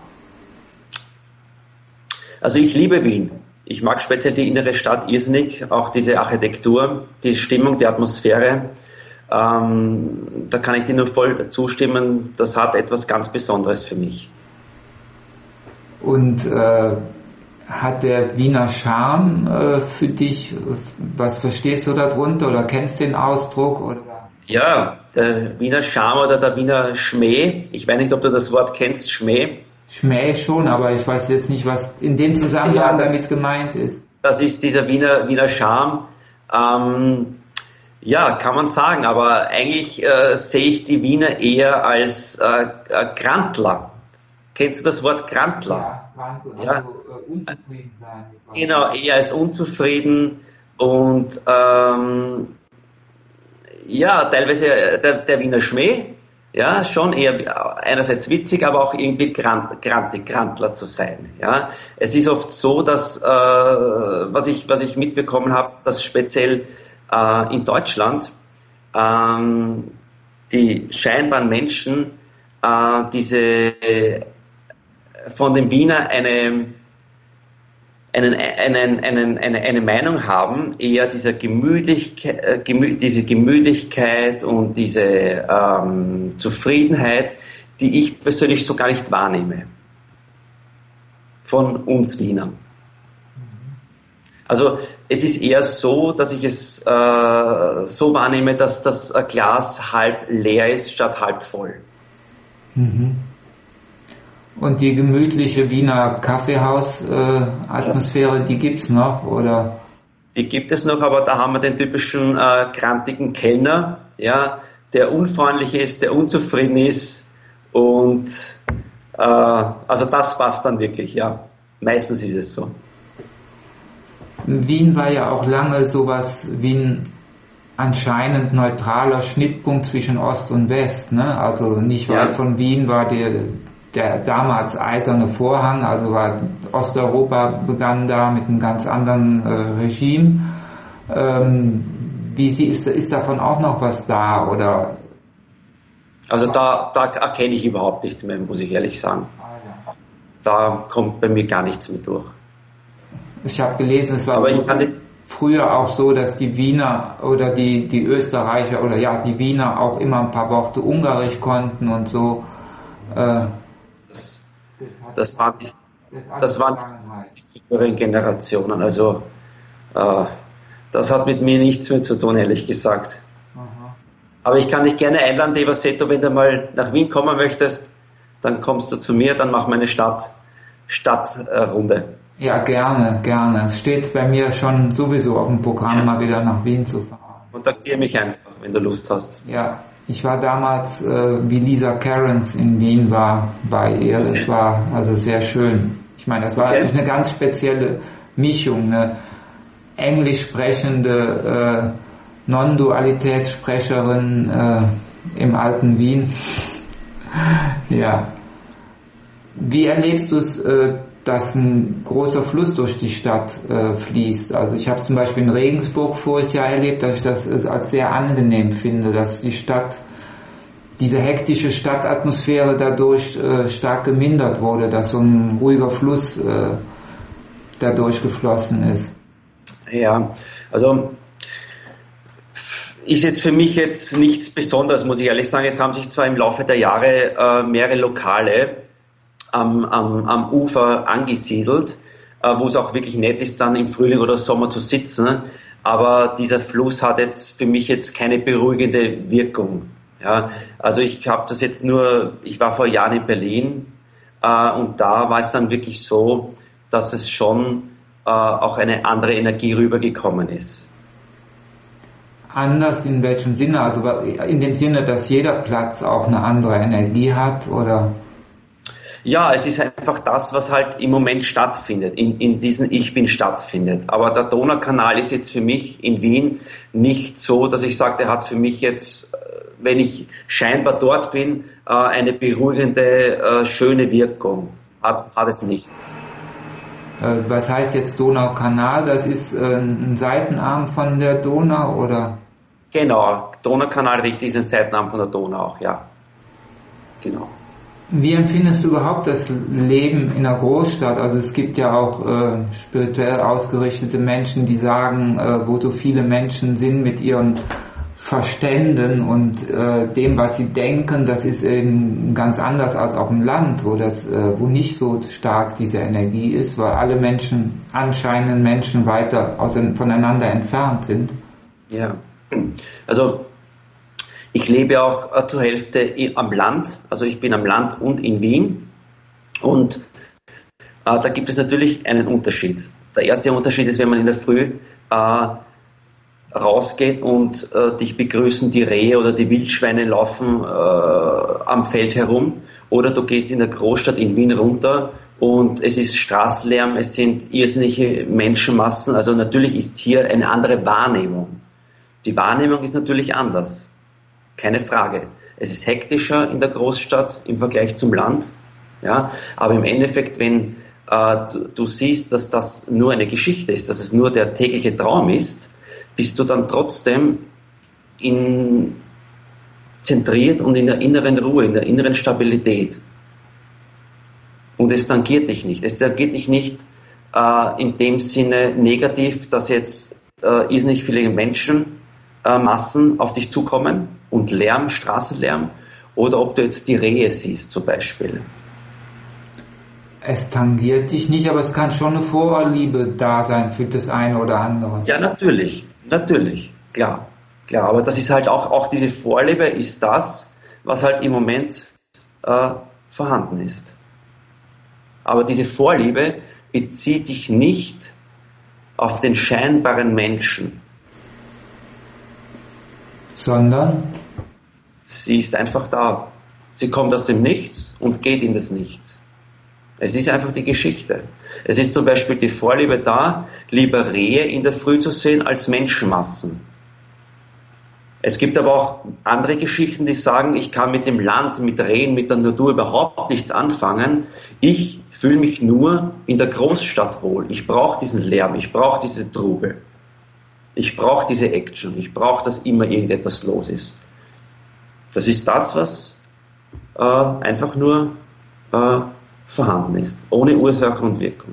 Also ich liebe Wien. Ich mag speziell die innere Stadt irrsinnig, auch diese Architektur, die Stimmung, die Atmosphäre. Ähm, da kann ich dir nur voll zustimmen, das hat etwas ganz Besonderes für mich. Und äh, hat der Wiener Charme äh, für dich, was verstehst du darunter oder kennst du den Ausdruck? Oder? Ja, der Wiener Charme oder der Wiener Schmäh. Ich weiß nicht, ob du das Wort kennst, Schmäh. Schmäh schon, aber ich weiß jetzt nicht, was in dem Zusammenhang ja, das, damit gemeint ist. Das ist dieser Wiener, Wiener Charme. Ähm, ja, kann man sagen, aber eigentlich äh, sehe ich die Wiener eher als äh, äh, Grantler. Kennst du das Wort Grantler? Ja, Grantler, ja. Also äh, unzufrieden sein. Genau, eher als unzufrieden und ähm, ja, teilweise der, der Wiener Schmäh, ja, schon eher einerseits witzig, aber auch irgendwie grant, grantig, Grantler zu sein, ja. Es ist oft so, dass, äh, was ich, was ich mitbekommen habe, dass speziell äh, in Deutschland ähm, die scheinbaren Menschen äh, diese von dem Wiener eine Einen, einen, einen, eine, eine Meinung haben, eher dieser Gemütlichkeit, Gemü, diese Gemütlichkeit und diese ähm, Zufriedenheit, die ich persönlich so gar nicht wahrnehme. von uns Wienern. Also es ist eher so, dass ich es äh, so wahrnehme, dass das Glas halb leer ist statt halb voll. Mhm. Und die gemütliche Wiener Kaffeehaus-Atmosphäre, äh, die gibt's noch, oder? Die gibt es noch, aber da haben wir den typischen äh, krantigen Kellner, ja, der unfreundlich ist, der unzufrieden ist und äh, also das passt dann wirklich, ja. Meistens ist es so. Wien war ja auch lange sowas wie ein anscheinend neutraler Schnittpunkt zwischen Ost und West, ne? Also nicht weit ja. von Wien war der, der damals eiserne Vorhang, also war Osteuropa begann da mit einem ganz anderen äh, Regime. Ähm, wie sie, ist, ist davon auch noch was da, oder? Also da, da erkenne ich überhaupt nichts mehr, muss ich ehrlich sagen. Da kommt bei mir gar nichts mehr durch. Ich habe gelesen, es war Aber so ich kann nicht früher auch so, dass die Wiener oder die, die Österreicher oder ja, die Wiener auch immer ein paar Worte Ungarisch konnten und so. Äh, das, das war nicht, das waren die früheren Generationen. Also äh, das hat mit mir nichts mehr zu tun, ehrlich gesagt. Aha. Aber ich kann dich gerne einladen, Devaseto, wenn du mal nach Wien kommen möchtest, dann kommst du zu mir, dann machen wir eine Stadt, Stadtrunde. Ja, gerne, gerne. Es steht bei mir schon sowieso auf dem Programm, ja. mal wieder nach Wien zu fahren. Kontaktiere mich einfach, wenn du Lust hast. Ja, ich war damals, äh, wie Lisa Cairns in Wien war, bei ihr. Es war also sehr schön. Ich meine, das war okay. eine ganz spezielle Mischung, eine englisch sprechende äh, Non-Dualitätssprecherin äh, im alten Wien. Ja. Wie erlebst du es, äh, dass ein großer Fluss durch die Stadt äh, fließt? Also ich habe zum Beispiel in Regensburg voriges Jahr erlebt, dass ich das äh, als sehr angenehm finde, dass die Stadt, diese hektische Stadtatmosphäre dadurch äh, stark gemindert wurde, dass so ein ruhiger Fluss äh, dadurch geflossen ist. Ja, also ist jetzt für mich jetzt nichts Besonderes, muss ich ehrlich sagen. Es haben sich zwar im Laufe der Jahre äh, mehrere Lokale Am, am, am Ufer angesiedelt, äh, wo es auch wirklich nett ist, dann im Frühling oder Sommer zu sitzen. Aber dieser Fluss hat jetzt für mich jetzt keine beruhigende Wirkung. Ja, also ich habe das jetzt nur, ich war vor Jahren in Berlin äh, und da war es dann wirklich so, dass es schon äh, auch eine andere Energie rübergekommen ist. Anders in welchem Sinne? Also in dem Sinne, dass jeder Platz auch eine andere Energie hat, oder? Ja, es ist einfach das, was halt im Moment stattfindet, in, in diesem Ich Bin stattfindet. Aber der Donaukanal ist jetzt für mich in Wien nicht so, dass ich sage, der hat für mich jetzt, wenn ich scheinbar dort bin, eine beruhigende, schöne Wirkung. Hat, hat es nicht. Was heißt jetzt Donaukanal? Das ist ein Seitenarm von der Donau, oder? Genau, Donaukanal richtig ist ein Seitenarm von der Donau auch, ja. Genau. Wie empfindest du überhaupt das Leben in einer Großstadt? Also es gibt ja auch äh, spirituell ausgerichtete Menschen, die sagen, äh, wo so viele Menschen sind mit ihren Verständen und äh, dem, was sie denken, das ist eben ganz anders als auf dem Land, wo das, äh, wo nicht so stark diese Energie ist, weil alle Menschen, anscheinend Menschen weiter ausein- voneinander entfernt sind. Ja, also ich lebe auch äh, zur Hälfte am Land, also ich bin am Land und in Wien und äh, da gibt es natürlich einen Unterschied. Der erste Unterschied ist, wenn man in der Früh äh, rausgeht und äh, dich begrüßen die Rehe oder die Wildschweine laufen äh, am Feld herum, oder du gehst in der Großstadt in Wien runter und es ist Straßenlärm, es sind irrsinnige Menschenmassen, also natürlich ist hier eine andere Wahrnehmung. Die Wahrnehmung ist natürlich anders. Keine Frage. Es ist hektischer in der Großstadt im Vergleich zum Land, ja. Aber im Endeffekt, wenn äh, du, du siehst, dass das nur eine Geschichte ist, dass es nur der tägliche Traum ist, bist du dann trotzdem in, zentriert und in der inneren Ruhe, in der inneren Stabilität. Und es tangiert dich nicht. Es tangiert dich nicht äh, in dem Sinne negativ, dass jetzt äh, irrsinnig viele Menschen Äh, Massen auf dich zukommen und Lärm, Straßenlärm, oder ob du jetzt die Rehe siehst zum Beispiel. Es tangiert dich nicht, aber es kann schon eine Vorliebe da sein für das eine oder andere. Ja, natürlich, natürlich, klar, klar. Aber das ist halt auch, auch diese Vorliebe ist das, was halt im Moment äh, vorhanden ist. Aber diese Vorliebe bezieht sich nicht auf den scheinbaren Menschen. Sondern? Sie ist einfach da. Sie kommt aus dem Nichts und geht in das Nichts. Es ist einfach die Geschichte. Es ist zum Beispiel die Vorliebe da, lieber Rehe in der Früh zu sehen als Menschenmassen. Es gibt aber auch andere Geschichten, die sagen, ich kann mit dem Land, mit Rehen, mit der Natur überhaupt nichts anfangen. Ich fühle mich nur in der Großstadt wohl. Ich brauche diesen Lärm, ich brauche diese Trubel. Ich brauche diese Action, ich brauche, dass immer irgendetwas los ist. Das ist das, was äh, einfach nur äh, vorhanden ist, ohne Ursache und Wirkung.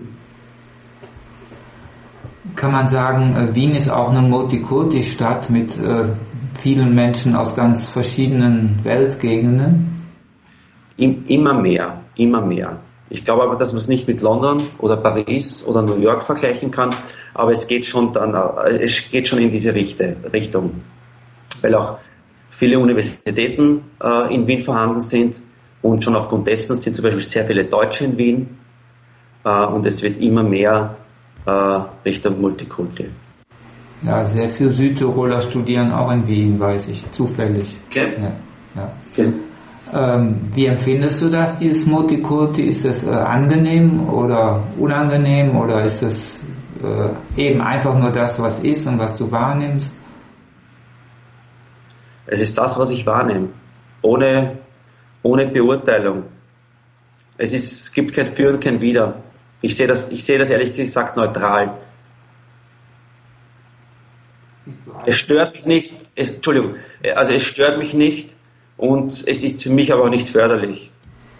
Kann man sagen, Wien ist auch eine Multikulti-Stadt mit äh, vielen Menschen aus ganz verschiedenen Weltgegenden? Immer mehr, immer mehr. Ich glaube aber, dass man es nicht mit London oder Paris oder New York vergleichen kann, aber es geht schon dann, es geht schon in diese Richtung, weil auch viele Universitäten äh, in Wien vorhanden sind und schon aufgrund dessen sind zum Beispiel sehr viele Deutsche in Wien äh, und es wird immer mehr äh, Richtung Multikulti. Ja, sehr viele Südtiroler studieren auch in Wien, weiß ich, zufällig. Okay. Ja, ja. Okay. Ähm, wie empfindest du das, dieses Multikulti? Ist das äh, angenehm oder unangenehm oder ist das äh, eben einfach nur das, was ist und was du wahrnimmst? Es ist das, was ich wahrnehme, ohne, ohne Beurteilung. Es, ist, es gibt kein Für und kein Wider. Ich sehe das, ich sehe das ehrlich gesagt neutral. Es stört mich nicht, es, Entschuldigung, also es stört mich nicht und es ist für mich aber auch nicht förderlich.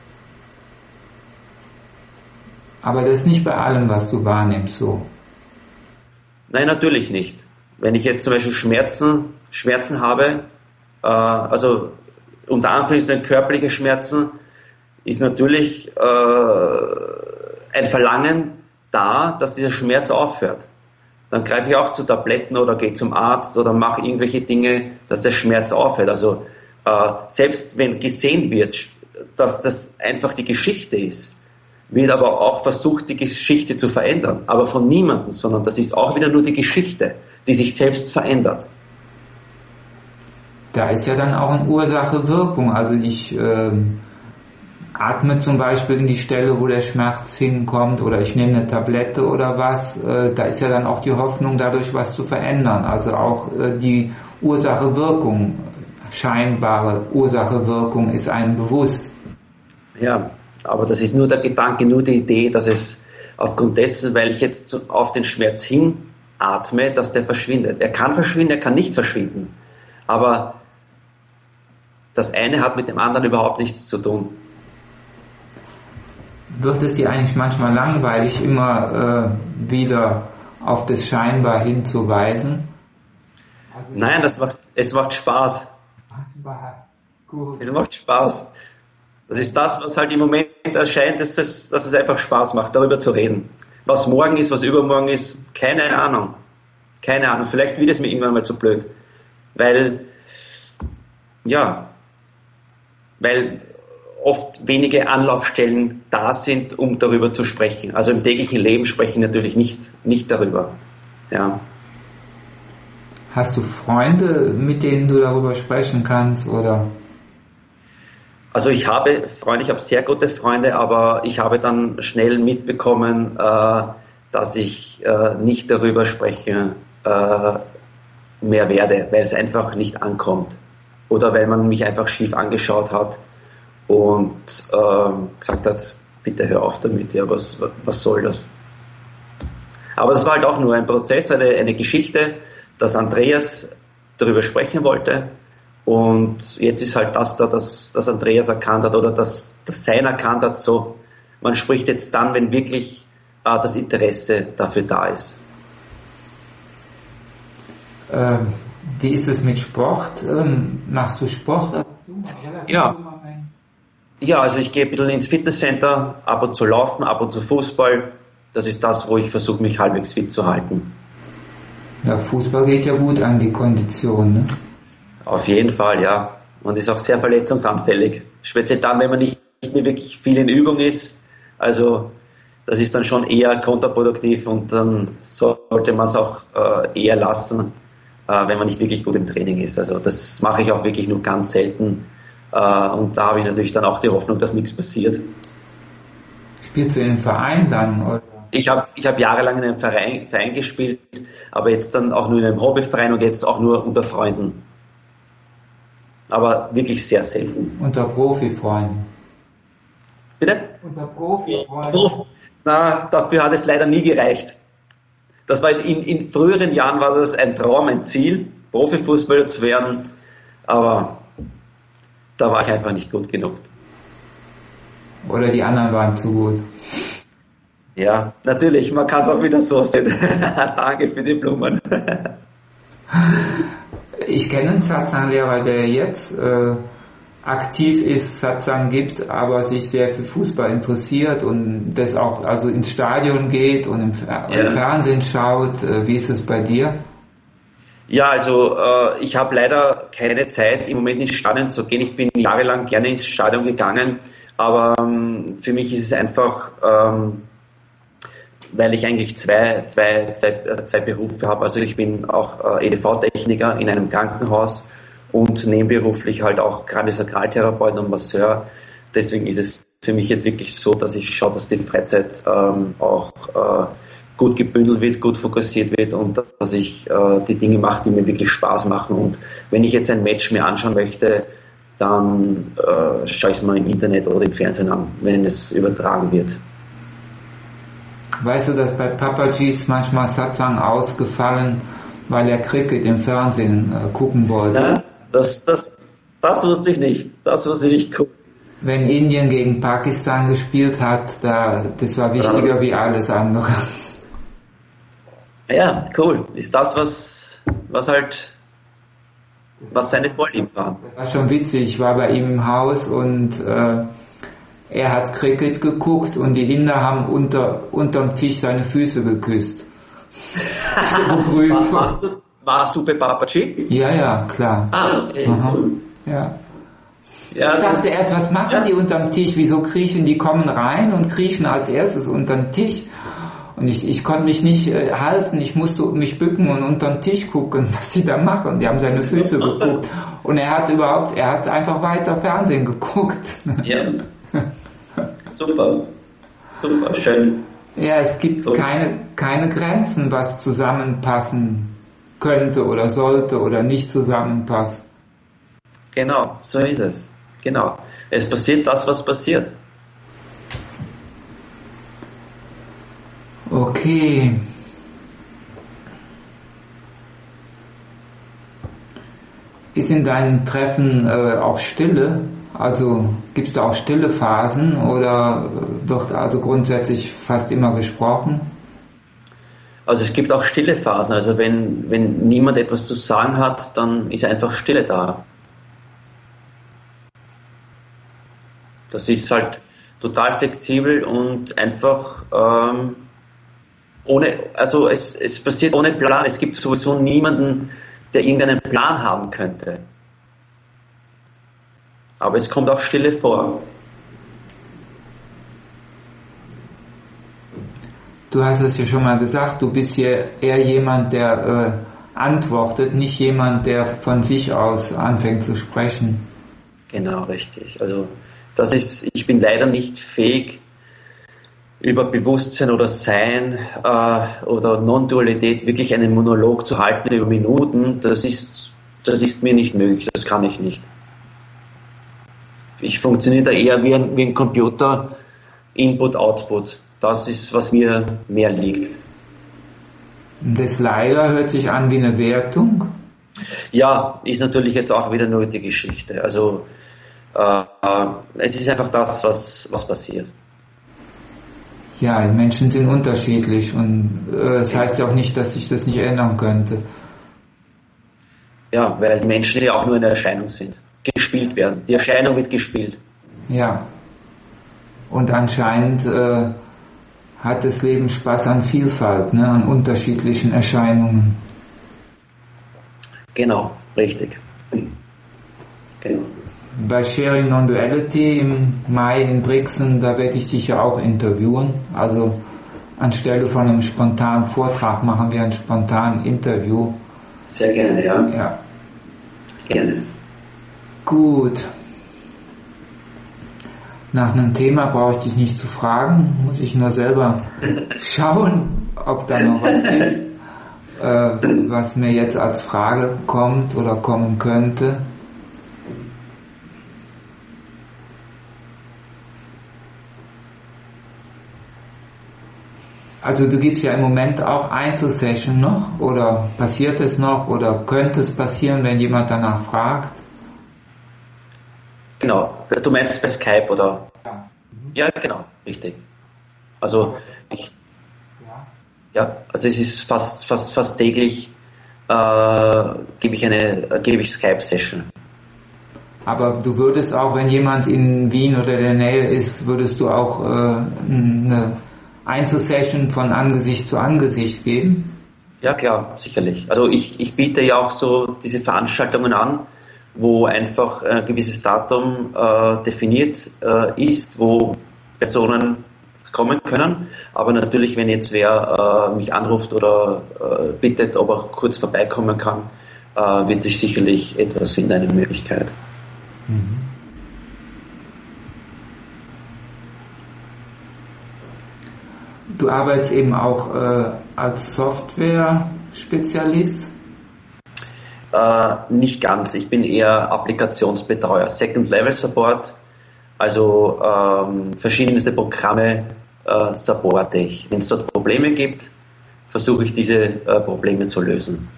Aber das ist nicht bei allem, was du wahrnimmst, so. Nein, natürlich nicht. Wenn ich jetzt zum Beispiel Schmerzen, Schmerzen habe, äh, also unter Anführungszeichen körperliche Schmerzen, ist natürlich äh, ein Verlangen da, dass dieser Schmerz aufhört. Dann greife ich auch zu Tabletten oder gehe zum Arzt oder mache irgendwelche Dinge, dass der Schmerz aufhört. Also äh, selbst wenn gesehen wird, dass das einfach die Geschichte ist, wird aber auch versucht, die Geschichte zu verändern. Aber von niemandem, sondern das ist auch wieder nur die Geschichte, die sich selbst verändert. Da ist ja dann auch eine Ursache-Wirkung. Also ich ähm, atme zum Beispiel in die Stelle, wo der Schmerz hinkommt, oder ich nehme eine Tablette oder was. Äh, da ist ja dann auch die Hoffnung, dadurch was zu verändern. Also auch äh, die Ursache-Wirkung, scheinbare Ursache-Wirkung ist einem bewusst. Ja, aber das ist nur der Gedanke, nur die Idee, dass es aufgrund dessen, weil ich jetzt auf den Schmerz hinatme, dass der verschwindet. Er kann verschwinden, er kann nicht verschwinden. Aber das eine hat mit dem anderen überhaupt nichts zu tun. Wird es dir eigentlich manchmal langweilig, immer äh, wieder auf das Scheinbar hinzuweisen? Nein, das macht, es macht Spaß. Es macht Spaß. Das ist das, was halt im Moment erscheint, dass es, dass es einfach Spaß macht, darüber zu reden. Was morgen ist, was übermorgen ist, keine Ahnung. Keine Ahnung. Vielleicht wird es mir irgendwann mal zu blöd. Weil, ja, weil oft wenige Anlaufstellen da sind, um darüber zu sprechen. Also im täglichen Leben spreche ich natürlich nicht, nicht darüber. Ja. Hast du Freunde, mit denen du darüber sprechen kannst, oder? Also ich habe Freunde, ich habe sehr gute Freunde, aber ich habe dann schnell mitbekommen, äh, dass ich äh, nicht darüber spreche äh, mehr werde, weil es einfach nicht ankommt. Oder weil man mich einfach schief angeschaut hat und äh, gesagt hat, bitte hör auf damit, ja, was, was soll das? Aber das war halt auch nur ein Prozess, eine, eine Geschichte, dass Andreas darüber sprechen wollte. Und jetzt ist halt das da, dass, dass Andreas erkannt hat oder dass, dass sein erkannt hat, so, man spricht jetzt dann, wenn wirklich äh, das Interesse dafür da ist. Ähm, wie ist es mit Sport? Ähm, machst du Sport dazu? Ja. Ja, also ich gehe ein bisschen ins Fitnesscenter, ab und zu laufen, ab und zu Fußball. Das ist das, wo ich versuche, mich halbwegs fit zu halten. Ja, Fußball geht ja gut an die Kondition, ne? Auf jeden Fall, ja. Und ist auch sehr verletzungsanfällig. Speziell dann, wenn man nicht mehr wirklich viel in Übung ist. Also das ist dann schon eher kontraproduktiv und dann sollte man es auch äh, eher lassen, äh, wenn man nicht wirklich gut im Training ist. Also das mache ich auch wirklich nur ganz selten. Äh, und da habe ich natürlich dann auch die Hoffnung, dass nichts passiert. Spielst du in einem Verein dann, oder? Ich habe ich hab jahrelang in einem Verein, Verein gespielt, aber jetzt dann auch nur in einem Hobbyverein und jetzt auch nur unter Freunden. Aber wirklich sehr selten. Unter Profifreunden. Bitte? Unter Profifreunden. Prof, na, dafür hat es leider nie gereicht. Das war in, in früheren Jahren war das ein Traum, ein Ziel, Profifußballer zu werden, aber da war ich einfach nicht gut genug. Oder die anderen waren zu gut. Ja, natürlich, man kann es auch wieder so sehen. Danke für die Blumen. Ich kenne einen Satsang-Lehrer, der jetzt äh, aktiv ist, Satsang gibt, aber sich sehr für Fußball interessiert und das auch also ins Stadion geht und im, Fer- Ja. im Fernsehen schaut. Äh, wie ist es bei dir? Ja, also äh, ich habe leider keine Zeit, im Moment ins Stadion zu gehen. Ich bin jahrelang gerne ins Stadion gegangen, aber ähm, für mich ist es einfach, ähm, weil ich eigentlich zwei, zwei, zwei, zwei Berufe habe. Also ich bin auch äh, E D V-Techniker in einem Krankenhaus und nebenberuflich halt auch Kraniosakraltherapeut und Masseur. Deswegen ist es für mich jetzt wirklich so, dass ich schaue, dass die Freizeit ähm, auch äh, gut gebündelt wird, gut fokussiert wird und dass ich äh, die Dinge mache, die mir wirklich Spaß machen. Und wenn ich jetzt ein Match mir anschauen möchte, dann äh, schaue ich es mal im Internet oder im Fernsehen an, wenn es übertragen wird. Weißt du, dass bei Papaji ist manchmal Satsang ausgefallen, weil er Cricket im Fernsehen äh, gucken wollte? Ja, das, das, das wusste ich nicht. Das wusste ich nicht. Cool. Wenn Indien gegen Pakistan gespielt hat, da, das war wichtiger ja. wie alles andere. Ja, cool. Ist das, was, was halt, was seine Vorlieben waren. Das war schon witzig. Ich war bei ihm im Haus und äh, er hat Cricket geguckt und die Inder haben unter unterm Tisch seine Füße geküsst. Begrüßt. Warst du, warst du bei Papaji? Ja, ja, klar. Ah, okay. Cool. Ja. Ja, ich dachte erst, was machen ja. die unterm Tisch? Wieso kriechen die? Kommen rein und kriechen als erstes unterm Tisch. Und ich, ich konnte mich nicht äh, halten, ich musste mich bücken und unterm Tisch gucken, was die da machen. Die haben seine Füße geguckt. Und er hat überhaupt, er hat einfach weiter Fernsehen geguckt. Ja. Super. Super, schön. Ja, es gibt so. keine, keine Grenzen, was zusammenpassen könnte oder sollte oder nicht zusammenpasst. Genau, so ist es. Genau. Es passiert das, was passiert. Okay. Ist in deinen Treffen äh, auch Stille? Also gibt es da auch stille Phasen oder wird also grundsätzlich fast immer gesprochen? Also es gibt auch stille Phasen. Also wenn, wenn niemand etwas zu sagen hat, dann ist einfach Stille da. Das ist halt total flexibel und einfach ähm, ohne, also es, es passiert ohne Plan. Es gibt sowieso niemanden, der irgendeinen Plan haben könnte. Aber es kommt auch Stille vor. Du hast es ja schon mal gesagt, du bist hier eher jemand, der äh, antwortet, nicht jemand, der von sich aus anfängt zu sprechen. Genau, richtig. Also das ist, ich bin leider nicht fähig, über Bewusstsein oder Sein äh, oder Non-Dualität wirklich einen Monolog zu halten über Minuten. Das ist, das ist mir nicht möglich, das kann ich nicht. Ich funktioniere da eher wie ein, wie ein Computer, Input, Output. Das ist, was mir mehr liegt. Das leider hört sich an wie eine Wertung. Ja, ist natürlich jetzt auch wieder nur die Geschichte. Also äh, es ist einfach das, was, was passiert. Ja, Menschen sind unterschiedlich und äh, das heißt ja auch nicht, dass sich das nicht ändern könnte. Ja, weil die Menschen ja auch nur eine Erscheinung sind. Gespielt werden. Die Erscheinung wird gespielt. Ja. Und anscheinend äh, hat das Leben Spaß an Vielfalt, ne, an unterschiedlichen Erscheinungen. Genau, richtig. Genau. Bei Sharing Non-Duality im Mai in Brixen, da werde ich dich ja auch interviewen. Also anstelle von einem spontanen Vortrag machen wir ein spontanes Interview. Sehr gerne, ja. Ja. Gerne. Gut. Nach einem Thema brauche ich dich nicht zu fragen, muss ich nur selber schauen, ob da noch was ist, äh, was mir jetzt als Frage kommt oder kommen könnte. Also du gibst ja im Moment auch Einzelsession noch, oder passiert es noch, oder könnte es passieren, wenn jemand danach fragt? Genau, du meinst bei Skype, oder? Ja, ja genau, richtig. Also ich, ja, also es ist fast fast fast täglich äh, gebe ich eine gebe ich Skype-Session. Aber du würdest auch, wenn jemand in Wien oder der Nähe ist, würdest du auch äh, eine Einzelsession von Angesicht zu Angesicht geben? Ja klar, sicherlich. Also ich, ich biete ja auch so diese Veranstaltungen an, wo einfach ein gewisses Datum äh, definiert äh, ist, wo Personen kommen können. Aber natürlich, wenn jetzt wer äh, mich anruft oder äh, bittet, ob er kurz vorbeikommen kann, äh, wird sich sicherlich etwas finden, eine Möglichkeit. Mhm. Du arbeitest eben auch äh, als Software-Spezialist? Äh, nicht ganz. Ich bin eher Applikationsbetreuer, Second-Level-Support, also ähm, verschiedenste Programme äh, supporte ich. Wenn es dort Probleme gibt, versuche ich diese äh, Probleme zu lösen,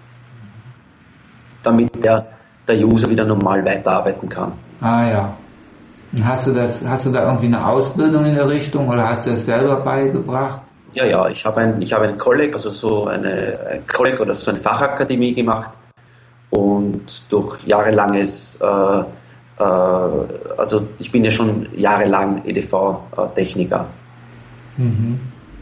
damit der, der User wieder normal weiterarbeiten kann. Ah ja. Hast du das, hast du da irgendwie eine Ausbildung in der Richtung oder hast du das selber beigebracht? Ja, ja, ich habe ein, ich habe ein Kolleg, also so eine ein Kolleg oder so eine Fachakademie gemacht und durch jahrelanges, äh, äh, also ich bin ja schon jahrelang E D V-Techniker. Mhm.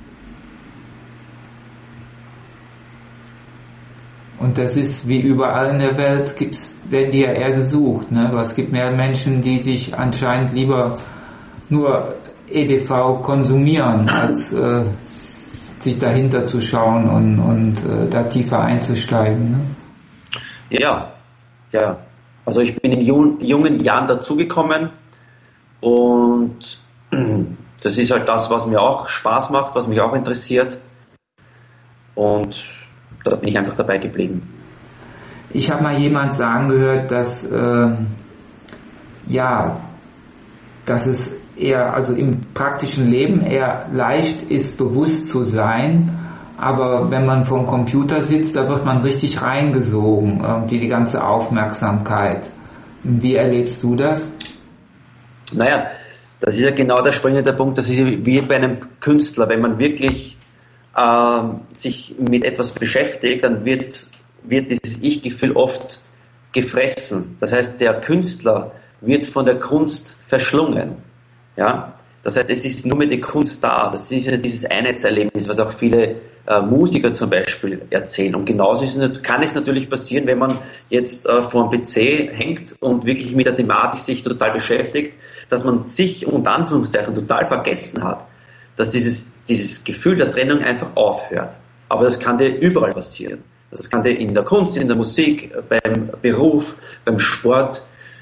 Und das ist wie überall in der Welt, gibt's, werden die ja eher gesucht, ne? Aber es gibt mehr Menschen, die sich anscheinend lieber nur E D V konsumieren, als äh, sich dahinter zu schauen und, und äh, da tiefer einzusteigen. Ne? Ja, ja. Also ich bin in jungen, jungen Jahren dazugekommen und das ist halt das, was mir auch Spaß macht, was mich auch interessiert und da bin ich einfach dabei geblieben. Ich habe mal jemand sagen gehört, dass äh, ja, dass es eher, also im praktischen Leben eher leicht ist, bewusst zu sein, aber wenn man vor dem Computer sitzt, da wird man richtig reingesogen, irgendwie die ganze Aufmerksamkeit. Wie erlebst du das? Naja, das ist ja genau der springende Punkt, das ist wie bei einem Künstler, wenn man wirklich äh, sich mit etwas beschäftigt, dann wird, wird dieses Ich-Gefühl oft gefressen. Das heißt, der Künstler wird von der Kunst verschlungen. Ja? Das heißt, es ist nur mit der Kunst da. Das ist ja dieses Einheitserlebnis, was auch viele äh, Musiker zum Beispiel erzählen. Und genauso ist es, kann es natürlich passieren, wenn man jetzt äh, vor dem P C hängt und wirklich mit der Thematik sich total beschäftigt, dass man sich unter Anführungszeichen total vergessen hat, dass dieses, dieses Gefühl der Trennung einfach aufhört. Aber das kann dir überall passieren. Das kann dir in der Kunst, in der Musik, beim Beruf, beim Sport.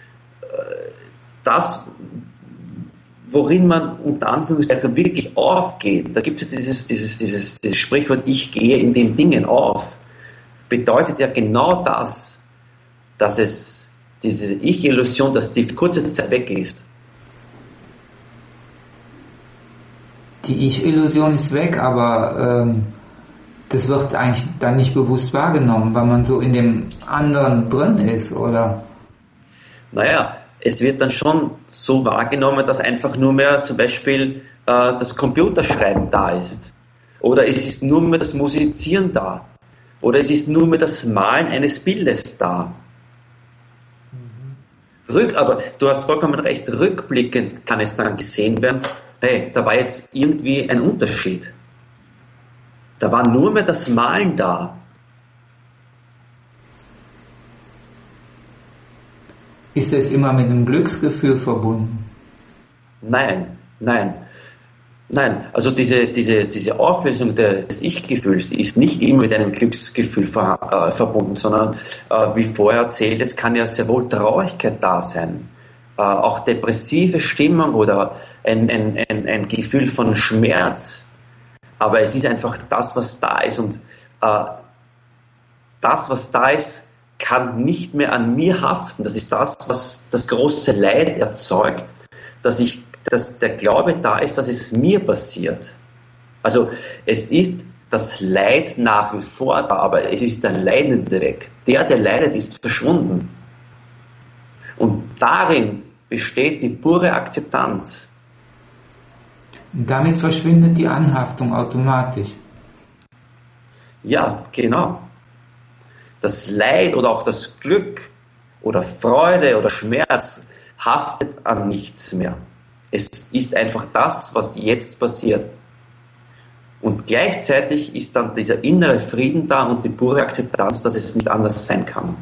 Das, worin man unter Anführungszeichen wirklich aufgeht, da gibt es ja dieses, dieses, dieses, dieses Sprichwort, ich gehe in den Dingen auf, bedeutet ja genau das, dass es diese Ich-Illusion, dass die kurze Zeit weg ist. Die Ich-Illusion ist weg, aber ähm, das wird eigentlich dann nicht bewusst wahrgenommen, weil man so in dem anderen drin ist, oder? Naja, es wird dann schon so wahrgenommen, dass einfach nur mehr zum Beispiel äh, das Computerschreiben da ist. Oder es ist nur mehr das Musizieren da. Oder es ist nur mehr das Malen eines Bildes da. Mhm. Rück, aber du hast vollkommen recht, rückblickend kann es dann gesehen werden, hey, da war jetzt irgendwie ein Unterschied. Da war nur mehr das Malen da. Ist es immer mit einem Glücksgefühl verbunden? Nein, nein. Nein, also diese, diese, diese Auflösung des Ich-Gefühls ist nicht immer mit einem Glücksgefühl ver, äh, verbunden, sondern äh, wie vorher erzählt, es kann ja sehr wohl Traurigkeit da sein, äh, auch depressive Stimmung oder ein, ein, ein, ein Gefühl von Schmerz. Aber es ist einfach das, was da ist, und äh, das, was da ist, kann nicht mehr an mir haften. Das ist das, was das große Leid erzeugt, dass ich dass der Glaube da ist, dass es mir passiert. Also es ist das Leid nach wie vor da, aber es ist der Leidende weg. Der, der leidet, ist verschwunden. Und darin besteht die pure Akzeptanz. Und damit verschwindet die Anhaftung automatisch. Ja, genau. Das Leid oder auch das Glück oder Freude oder Schmerz haftet an nichts mehr. Es ist einfach das, was jetzt passiert. Und gleichzeitig ist dann dieser innere Frieden da und die pure Akzeptanz, dass es nicht anders sein kann.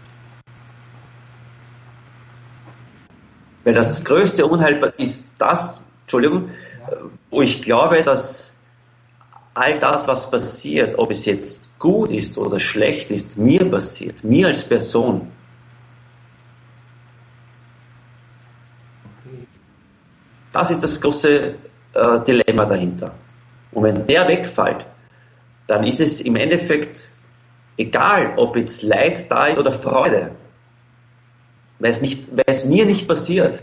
Weil das größte Unheil ist das, Entschuldigung, wo ich glaube, dass all das, was passiert, ob es jetzt gut ist oder schlecht ist, mir passiert, mir als Person. Das ist das große äh, Dilemma dahinter. Und wenn der wegfällt, dann ist es im Endeffekt egal, ob jetzt Leid da ist oder Freude. Weil es, nicht, weil es mir nicht passiert.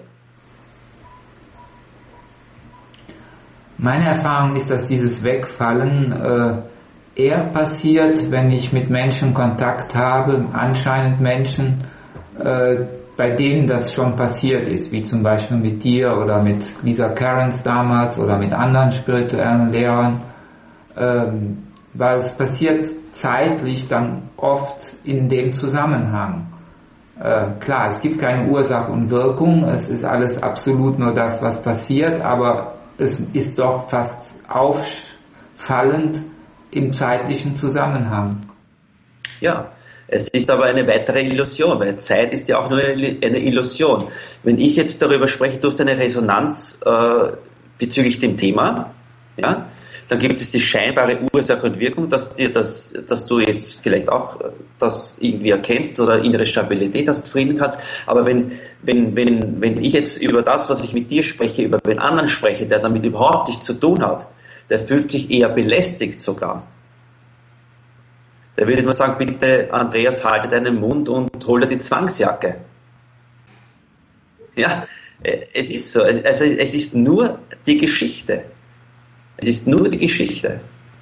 Meine Erfahrung ist, dass dieses Wegfallen äh, eher passiert, wenn ich mit Menschen Kontakt habe, anscheinend Menschen, äh, bei denen das schon passiert ist, wie zum Beispiel mit dir oder mit Lisa Cairns damals oder mit anderen spirituellen Lehrern, ähm, weil es passiert zeitlich dann oft in dem Zusammenhang. Äh, klar, es gibt keine Ursache und Wirkung, es ist alles absolut nur das, was passiert, aber es ist doch fast auffallend im zeitlichen Zusammenhang. Ja. Es ist aber eine weitere Illusion, weil Zeit ist ja auch nur eine Illusion. Wenn ich jetzt darüber spreche, du hast eine Resonanz äh, bezüglich dem Thema, ja, dann gibt es die scheinbare Ursache und Wirkung, dass dir das, dass du jetzt vielleicht auch das irgendwie erkennst oder innere Stabilität hast, Frieden hast. Aber wenn, wenn, wenn, wenn ich jetzt über das, was ich mit dir spreche, über den anderen spreche, der damit überhaupt nichts zu tun hat, der fühlt sich eher belästigt sogar. Da würde ich nur sagen, bitte Andreas, halte deinen Mund und hol dir die Zwangsjacke. Ja, es ist so. Also es ist nur die Geschichte. Es ist nur die Geschichte.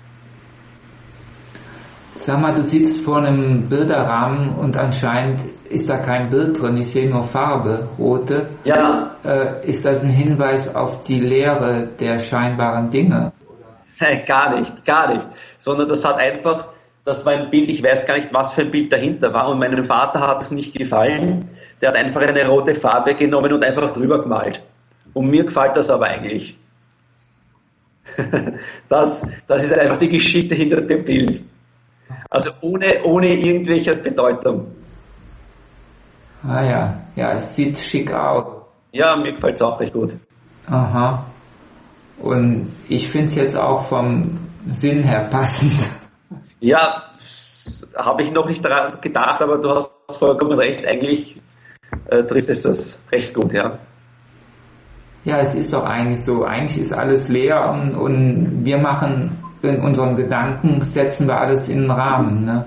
Sag mal, du sitzt vor einem Bilderrahmen und anscheinend ist da kein Bild drin, ich sehe nur Farbe, rote. Ja. Äh, ist das ein Hinweis auf die Lehre der scheinbaren Dinge? Nein, gar nicht, gar nicht. Sondern das hat einfach, das war ein Bild, ich weiß gar nicht, was für ein Bild dahinter war, und meinem Vater hat es nicht gefallen. Der hat einfach eine rote Farbe genommen und einfach drüber gemalt. Und mir gefällt das aber eigentlich. Das, das ist einfach die Geschichte hinter dem Bild. Also ohne, ohne irgendwelche Bedeutung. Ah ja, ja, es sieht schick aus. Ja, mir gefällt es auch recht gut. Aha. Und ich finde es jetzt auch vom Sinn her passend. Ja, habe ich noch nicht daran gedacht, aber du hast vollkommen recht. Eigentlich äh, trifft es das recht gut, ja. Ja, es ist doch eigentlich so. Eigentlich ist alles leer und, und wir machen in unseren Gedanken, setzen wir alles in den Rahmen. Ne?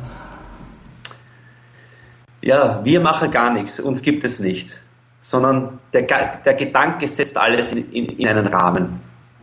Ja, wir machen gar nichts, uns gibt es nicht. Sondern der, der Gedanke setzt alles in, in, in einen Rahmen.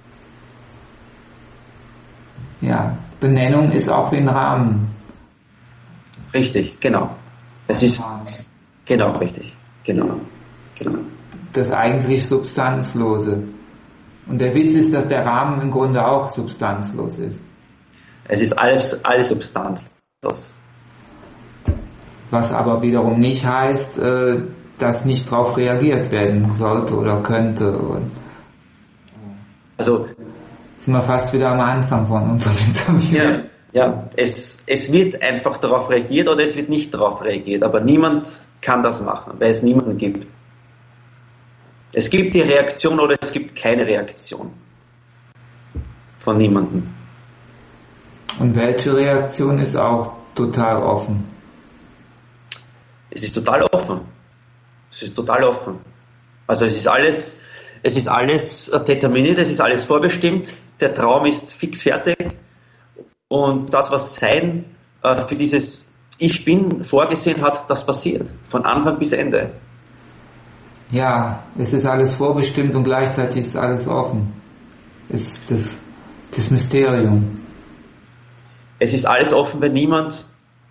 Ja, Benennung ist auch wie ein Rahmen. Richtig, genau. Es ist, genau, richtig. Genau, genau. Das eigentlich Substanzlose. Und der Witz ist, dass der Rahmen im Grunde auch substanzlos ist. Es ist alles, alles substanzlos. Was aber wiederum nicht heißt, dass nicht darauf reagiert werden sollte oder könnte. Und also sind wir fast wieder am Anfang von unserem Interview. Ja, ja. Es, es wird einfach darauf reagiert oder es wird nicht darauf reagiert, aber niemand kann das machen, weil es niemanden gibt. Es gibt die Reaktion oder es gibt keine Reaktion von niemandem. Und welche Reaktion ist auch total offen? Es ist total offen. Es ist total offen. Also es ist alles, es ist alles determiniert, es ist alles vorbestimmt. Der Traum ist fix fertig. Und das, was Sein äh, für dieses Ich Bin vorgesehen hat, das passiert. Von Anfang bis Ende. Ja, es ist alles vorbestimmt und gleichzeitig ist alles offen. Es ist das, das Mysterium. Es ist alles offen, wenn niemand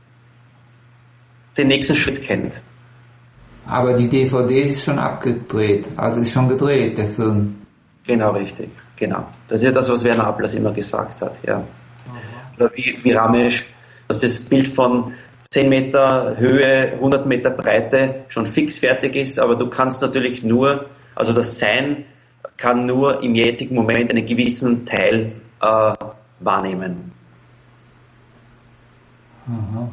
den nächsten Schritt kennt. Aber die D V D ist schon abgedreht, also ist schon gedreht, der Film. Genau, richtig, genau. Das ist ja das, was Werner Ablass immer gesagt hat, ja. Oder wie, wie Ramesh, dass das Bild von zehn Meter Höhe, hundert Meter Breite schon fix fertig ist, aber du kannst natürlich nur, also das Sein kann nur im jetzigen Moment einen gewissen Teil äh, wahrnehmen. Aha.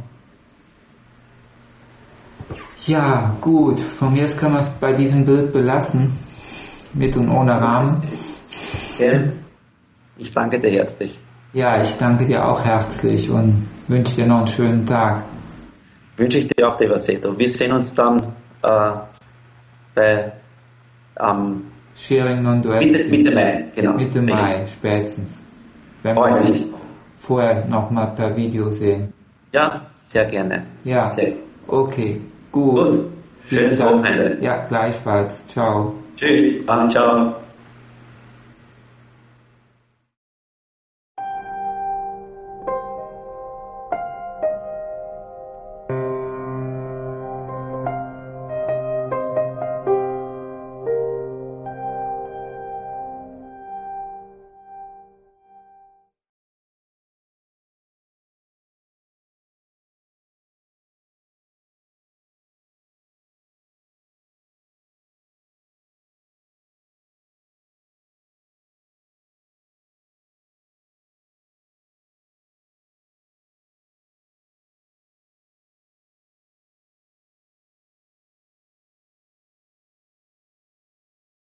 Ja, gut. Von mir aus können wir es bei diesem Bild belassen. Mit und ohne Rahmen. Okay. Ich danke dir herzlich. Ja, ich danke dir auch herzlich und wünsche dir noch einen schönen Tag. Wünsche ich dir auch, Devaseto. Wir sehen uns dann äh, bei ähm, Sharing Non-Duality. Mitte, Mitte Mai, genau. Mitte Mai, spätestens. Wenn Oh, wir ich- uns vorher nochmal per Video sehen. Ja, sehr gerne. Ja, Sehr okay, gut. gut. Schönes Vielen Dank. Wochenende. Ja, gleichfalls. Ciao. Tschüss. Ah, ciao.